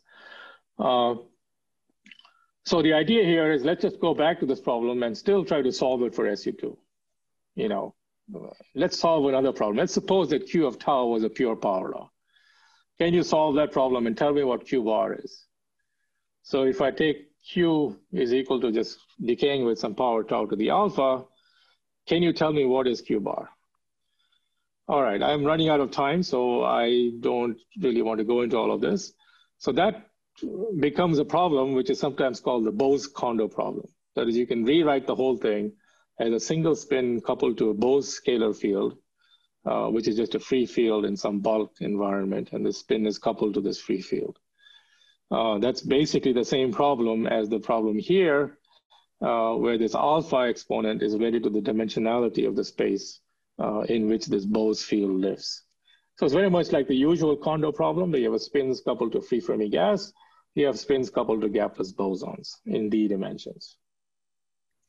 So the idea here is let's just go back to this problem and still try to solve it for SU2. You know, let's solve another problem. Let's suppose that Q of tau was a pure power law. Can you solve that problem and tell me what Q bar is? So if I take Q is equal to just decaying with some power tau to the alpha, can you tell me what is Q bar? All right, I'm running out of time, so I don't really want to go into all of this. So that becomes a problem which is sometimes called the Bose-Kondo problem. That is, you can rewrite the whole thing as a single spin coupled to a Bose scalar field, which is just a free field in some bulk environment, and the spin is coupled to this free field. That's basically the same problem as the problem here, where this alpha exponent is related to the dimensionality of the space in which this Bose field lives. So it's very much like the usual Kondo problem, where you have a spins coupled to free Fermi gas, you have spins coupled to gapless bosons in d dimensions.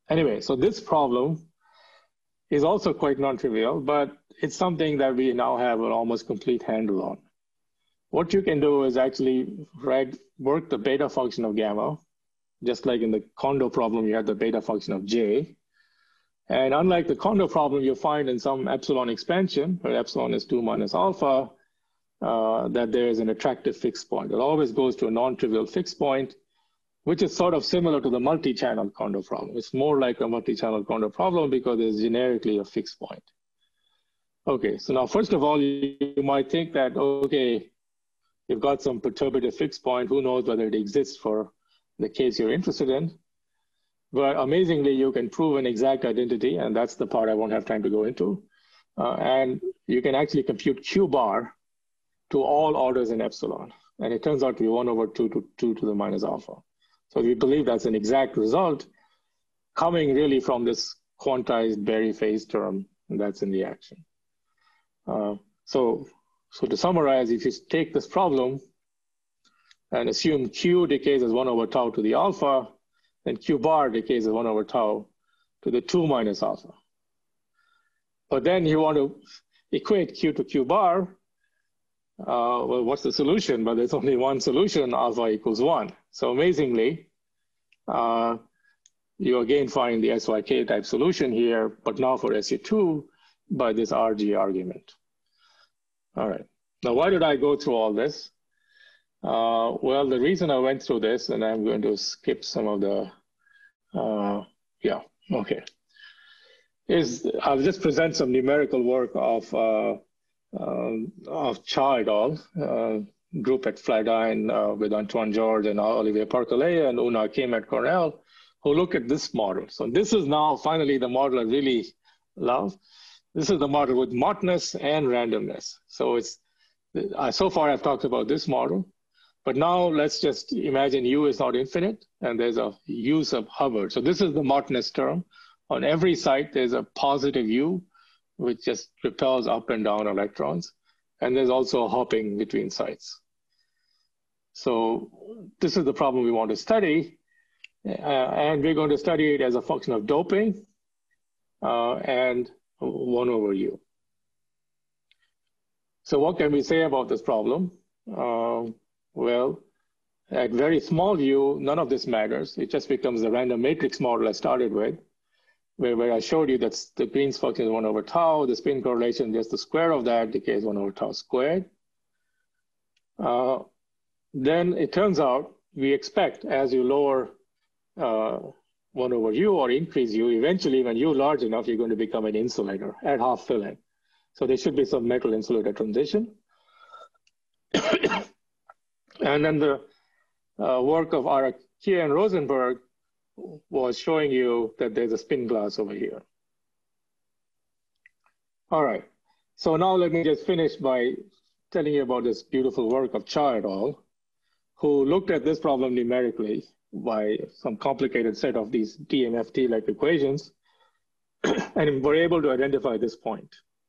Anyway, so this problem is also quite non-trivial, but it's something that we now have an almost complete handle on. What you can do is actually work the beta function of gamma, just like in the Kondo problem, you have the beta function of J. And unlike the Kondo problem, you find in some epsilon expansion, where epsilon is 2 minus alpha, that there is an attractive fixed point. It always goes to a non-trivial fixed point, which is sort of similar to the multi-channel Kondo problem. It's more like a multi-channel Kondo problem because it's generically a fixed point. Okay, so now first of all, you might think that, okay, you've got some perturbative fixed point, who knows whether it exists for the case you're interested in. But amazingly, you can prove an exact identity, and that's the part I won't have time to go into. And you can actually compute Q bar to all orders in epsilon. And it turns out to be 1 over 2 to the minus alpha. So we believe that's an exact result coming really from this quantized Berry phase term that's in the action. So to summarize, if you take this problem and assume Q decays as 1 over tau to the alpha, then Q bar decays as 1 over tau to the 2 minus alpha. But then you want to equate Q to Q bar. Well, what's the solution? But there's only one solution, alpha equals 1. So amazingly, you again find the SYK type solution here, but now for SU2 by this RG argument. All right. Now, why did I go through all this? Well, the reason I went through this, and I'm going to skip some of the, is I'll just present some numerical work of Cha et al., group at Flatiron with Antoine Georges and Olivier Parcollet and Una Kim at Cornell, who look at this model. So this is now finally the model I really love. This is the model with Mottness and randomness. So it's so far I've talked about this model, but now let's just imagine U is not infinite and there's a U sub Hubbard. So this is the Mottness term. On every site, there's a positive U, which just repels up and down electrons. And there's also hopping between sites. So this is the problem we want to study. And we're going to study it as a function of doping and 1 over U. So what can we say about this problem? Well, at very small U, none of this matters. It just becomes the random matrix model I started with, where I showed you that the Green's function is 1 over tau, the spin correlation, just the square of that decays 1 over tau squared. Then it turns out we expect as you lower 1 over U or increase U, eventually when U large enough, you're going to become an insulator at half filling. So there should be some metal insulator transition. And then the work of Arakia and Rosenberg was showing you that there's a spin glass over here. All right, so now let me just finish by telling you about this beautiful work of Cha et al., who looked at this problem numerically by some complicated set of these DMFT-like equations and were able to identify this point.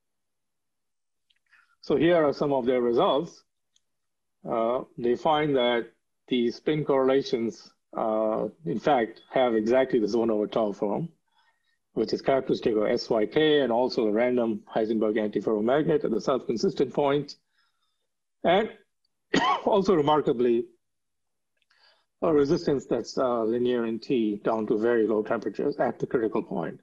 So here are some of their results. They find that the spin correlations, in fact, have exactly this 1 over tau form, which is characteristic of SYK and also the random Heisenberg antiferromagnet at the self-consistent point. And also remarkably, a resistance that's linear in T down to very low temperatures at the critical point.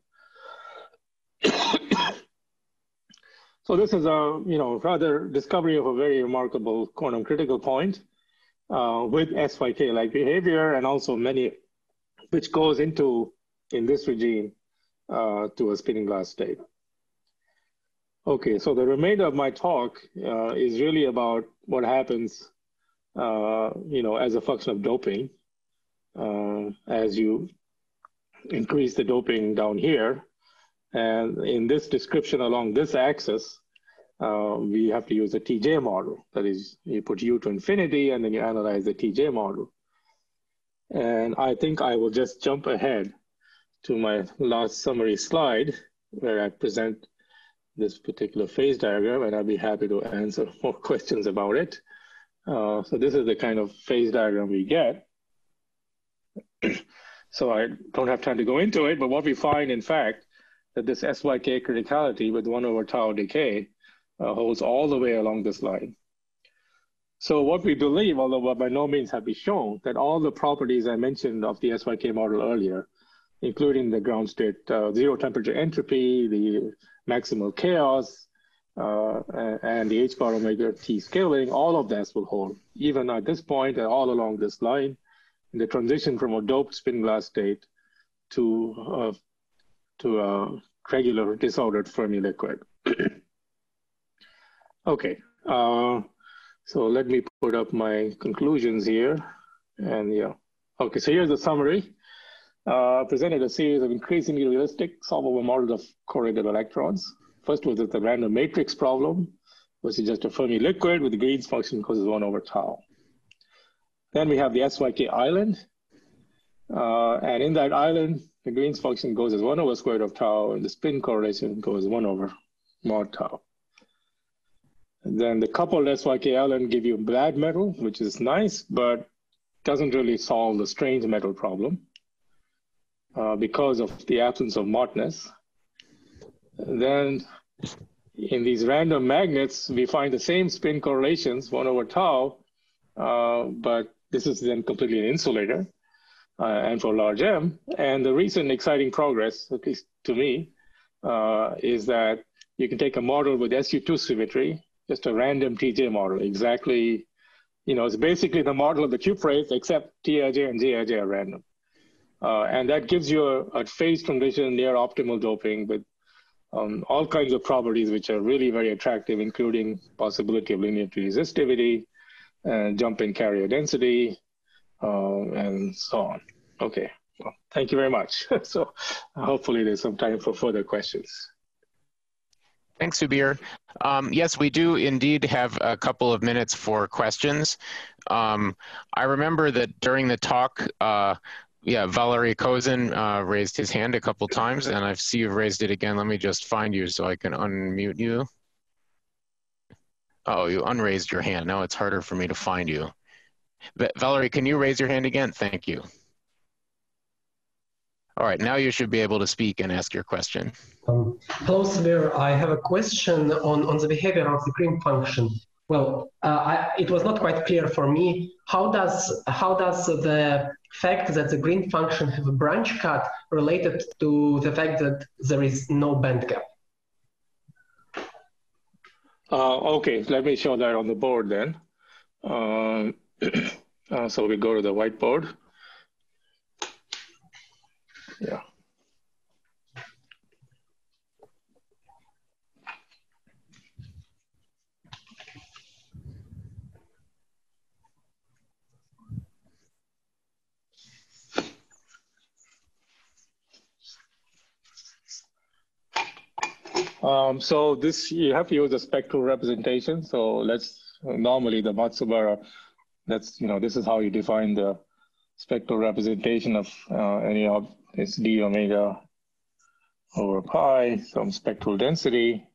So this is a rather discovery of a very remarkable quantum critical point with SYK-like behavior and also many, which goes into, in this regime, to a spinning glass state. Okay, so the remainder of my talk is really about what happens as a function of doping, as you increase the doping down here. And in this description along this axis, we have to use a TJ model. That is, you put U to infinity and then you analyze the TJ model. And I think I will just jump ahead to my last summary slide where I present this particular phase diagram, and I'll be happy to answer more questions about it. So this is the kind of phase diagram we get. So I don't have time to go into it, but what we find, in fact, that this SYK criticality with 1 over tau decay holds all the way along this line. So what we believe, although by no means have we shown, that all the properties I mentioned of the SYK model earlier, including the ground state zero temperature entropy, the maximal chaos, and the h bar omega t scaling, all of this will hold, even at this point and all along this line, in the transition from a doped spin glass state to a regular disordered Fermi liquid. Okay, so let me put up my conclusions here. And yeah, okay, so here's the summary. Presented a series of increasingly realistic solvable models of correlated electrons. First was the random matrix problem, which is just a Fermi liquid with the Green's function causes 1 over tau. Then we have the SYK island. And in that island, the Green's function goes as 1 over square root of tau, and the spin correlation goes 1 over mod tau. And then the coupled SYK island give you bad metal, which is nice, but doesn't really solve the strange metal problem because of the absence of Mottness. Then in these random magnets, we find the same spin correlations, 1 over tau, but this is then completely an insulator, and for large M. And the recent exciting progress, at least to me, is that you can take a model with SU2 symmetry, just a random TJ model, exactly, it's basically the model of the cuprates, except TIJ and JIJ are random. And that gives you a phase transition near optimal doping with all kinds of properties which are really very attractive, including possibility of linear resistivity, and jump in carrier density, and so on. Okay, well, thank you very much. So hopefully there's some time for further questions. Thanks, Subir. Yes, we do indeed have a couple of minutes for questions. I remember that during the talk, Valery Kozin raised his hand a couple times, and I see you've raised it again. Let me just find you so I can unmute you. Oh, you unraised your hand. Now it's harder for me to find you. Valery, can you raise your hand again? Thank you. All right, now you should be able to speak and ask your question. Hello, Subir. I have a question on the behavior of the Green function. Well, it was not quite clear for me. How does the fact that the Green function have a branch cut related to the fact that there is no band gap? Okay, let me show that on the board then. So we go to the whiteboard. Yeah. So this, you have to use a spectral representation. So normally the Matsubara, this is how you define the spectral representation of any of this d omega over pi, some spectral density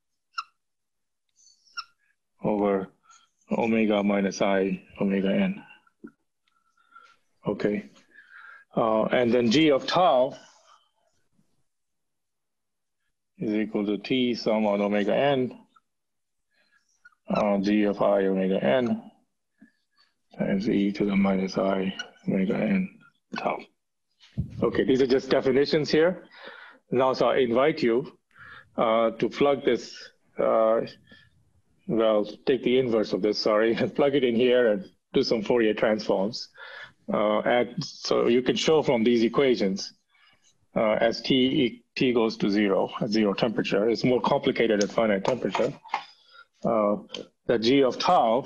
over omega minus I omega n. Okay. And then G of tau is equal to T sum on omega n, G of I omega n times e to the minus I omega n tau. Okay, these are just definitions here. Now, so I invite you to plug this, take the inverse of this, and plug it in here and do some Fourier transforms. So you can show from these equations as T goes to zero, at zero temperature. It's more complicated at finite temperature. That G of tau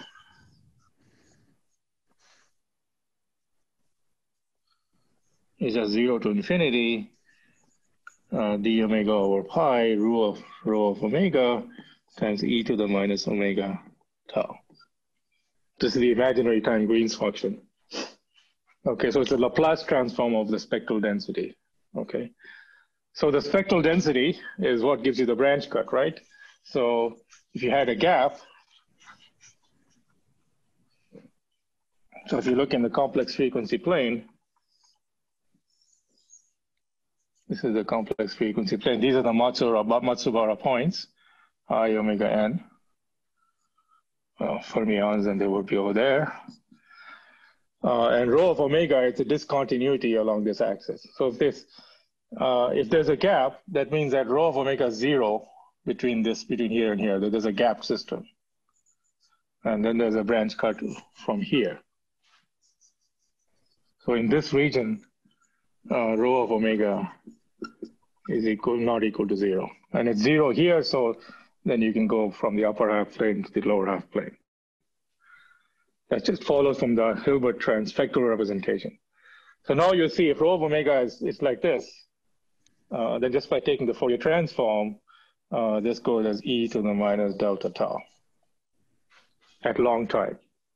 is at 0 to infinity, d omega over pi, rho of omega, times e to the minus omega tau. This is the imaginary time Green's function. Okay, so it's a Laplace transform of the spectral density. Okay, so the spectral density is what gives you the branch cut, right? So if you had a gap, so if you look in the complex frequency plane, This is the complex frequency plane. These are the Matsubara points, I, omega n. Fermions, and they would be over there. And rho of omega, it's a discontinuity along this axis. So if there's a gap, that means that rho of omega is 0 between here and here. There's a gap system. And then there's a branch cut from here. So in this region, rho of omega is not equal to 0. And it's 0 here, so then you can go from the upper half plane to the lower half plane. That just follows from the Hilbert transfectoral representation. So now you see if rho of omega is like this, then just by taking the Fourier transform, this goes as e to the minus delta tau at long time.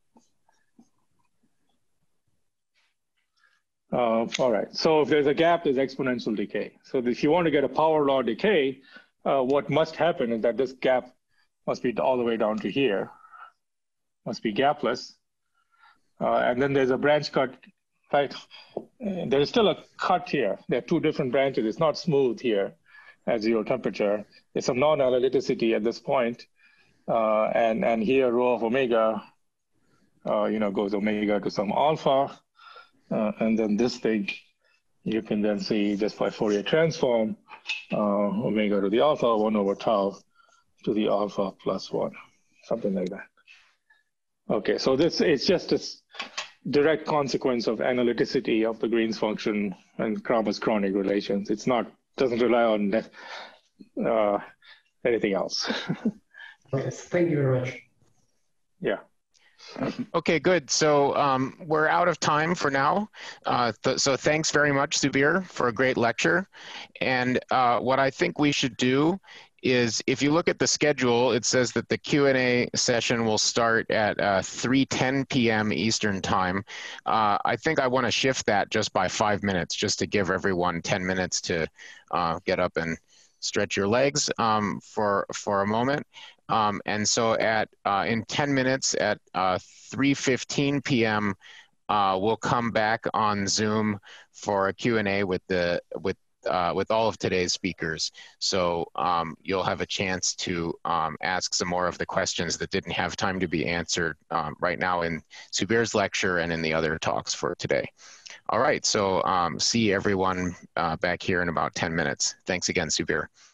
All right, so if there's a gap, there's exponential decay. So if you want to get a power law decay, what must happen is that this gap must be all the way down to here, must be gapless. And then there's a branch cut, right? There is still a cut here. There are two different branches. It's not smooth here at 0 temperature. There's some non-analyticity at this point. And here rho of omega, goes omega to some alpha. And then this thing, you can then see just by Fourier transform, omega to the alpha, 1 over tau to the alpha plus 1, something like that. Okay, so it's just a direct consequence of analyticity of the Green's function and Kramers-Kronig relations. It's not, doesn't rely on anything else. Yes, thank you very much. Yeah. Okay, good. So we're out of time for now. So thanks very much, Subir, for a great lecture. And what I think we should do is, if you look at the schedule, it says that the Q&A session will start at 3:10 p.m. Eastern time. I think I want to shift that just by 5 minutes, just to give everyone 10 minutes to get up and stretch your legs for a moment. And so in 10 minutes at 3:15 p.m., we'll come back on Zoom for a Q&A with all of today's speakers. So you'll have a chance to ask some more of the questions that didn't have time to be answered right now in Subir's lecture and in the other talks for today. All right, so see everyone back here in about 10 minutes. Thanks again, Subir.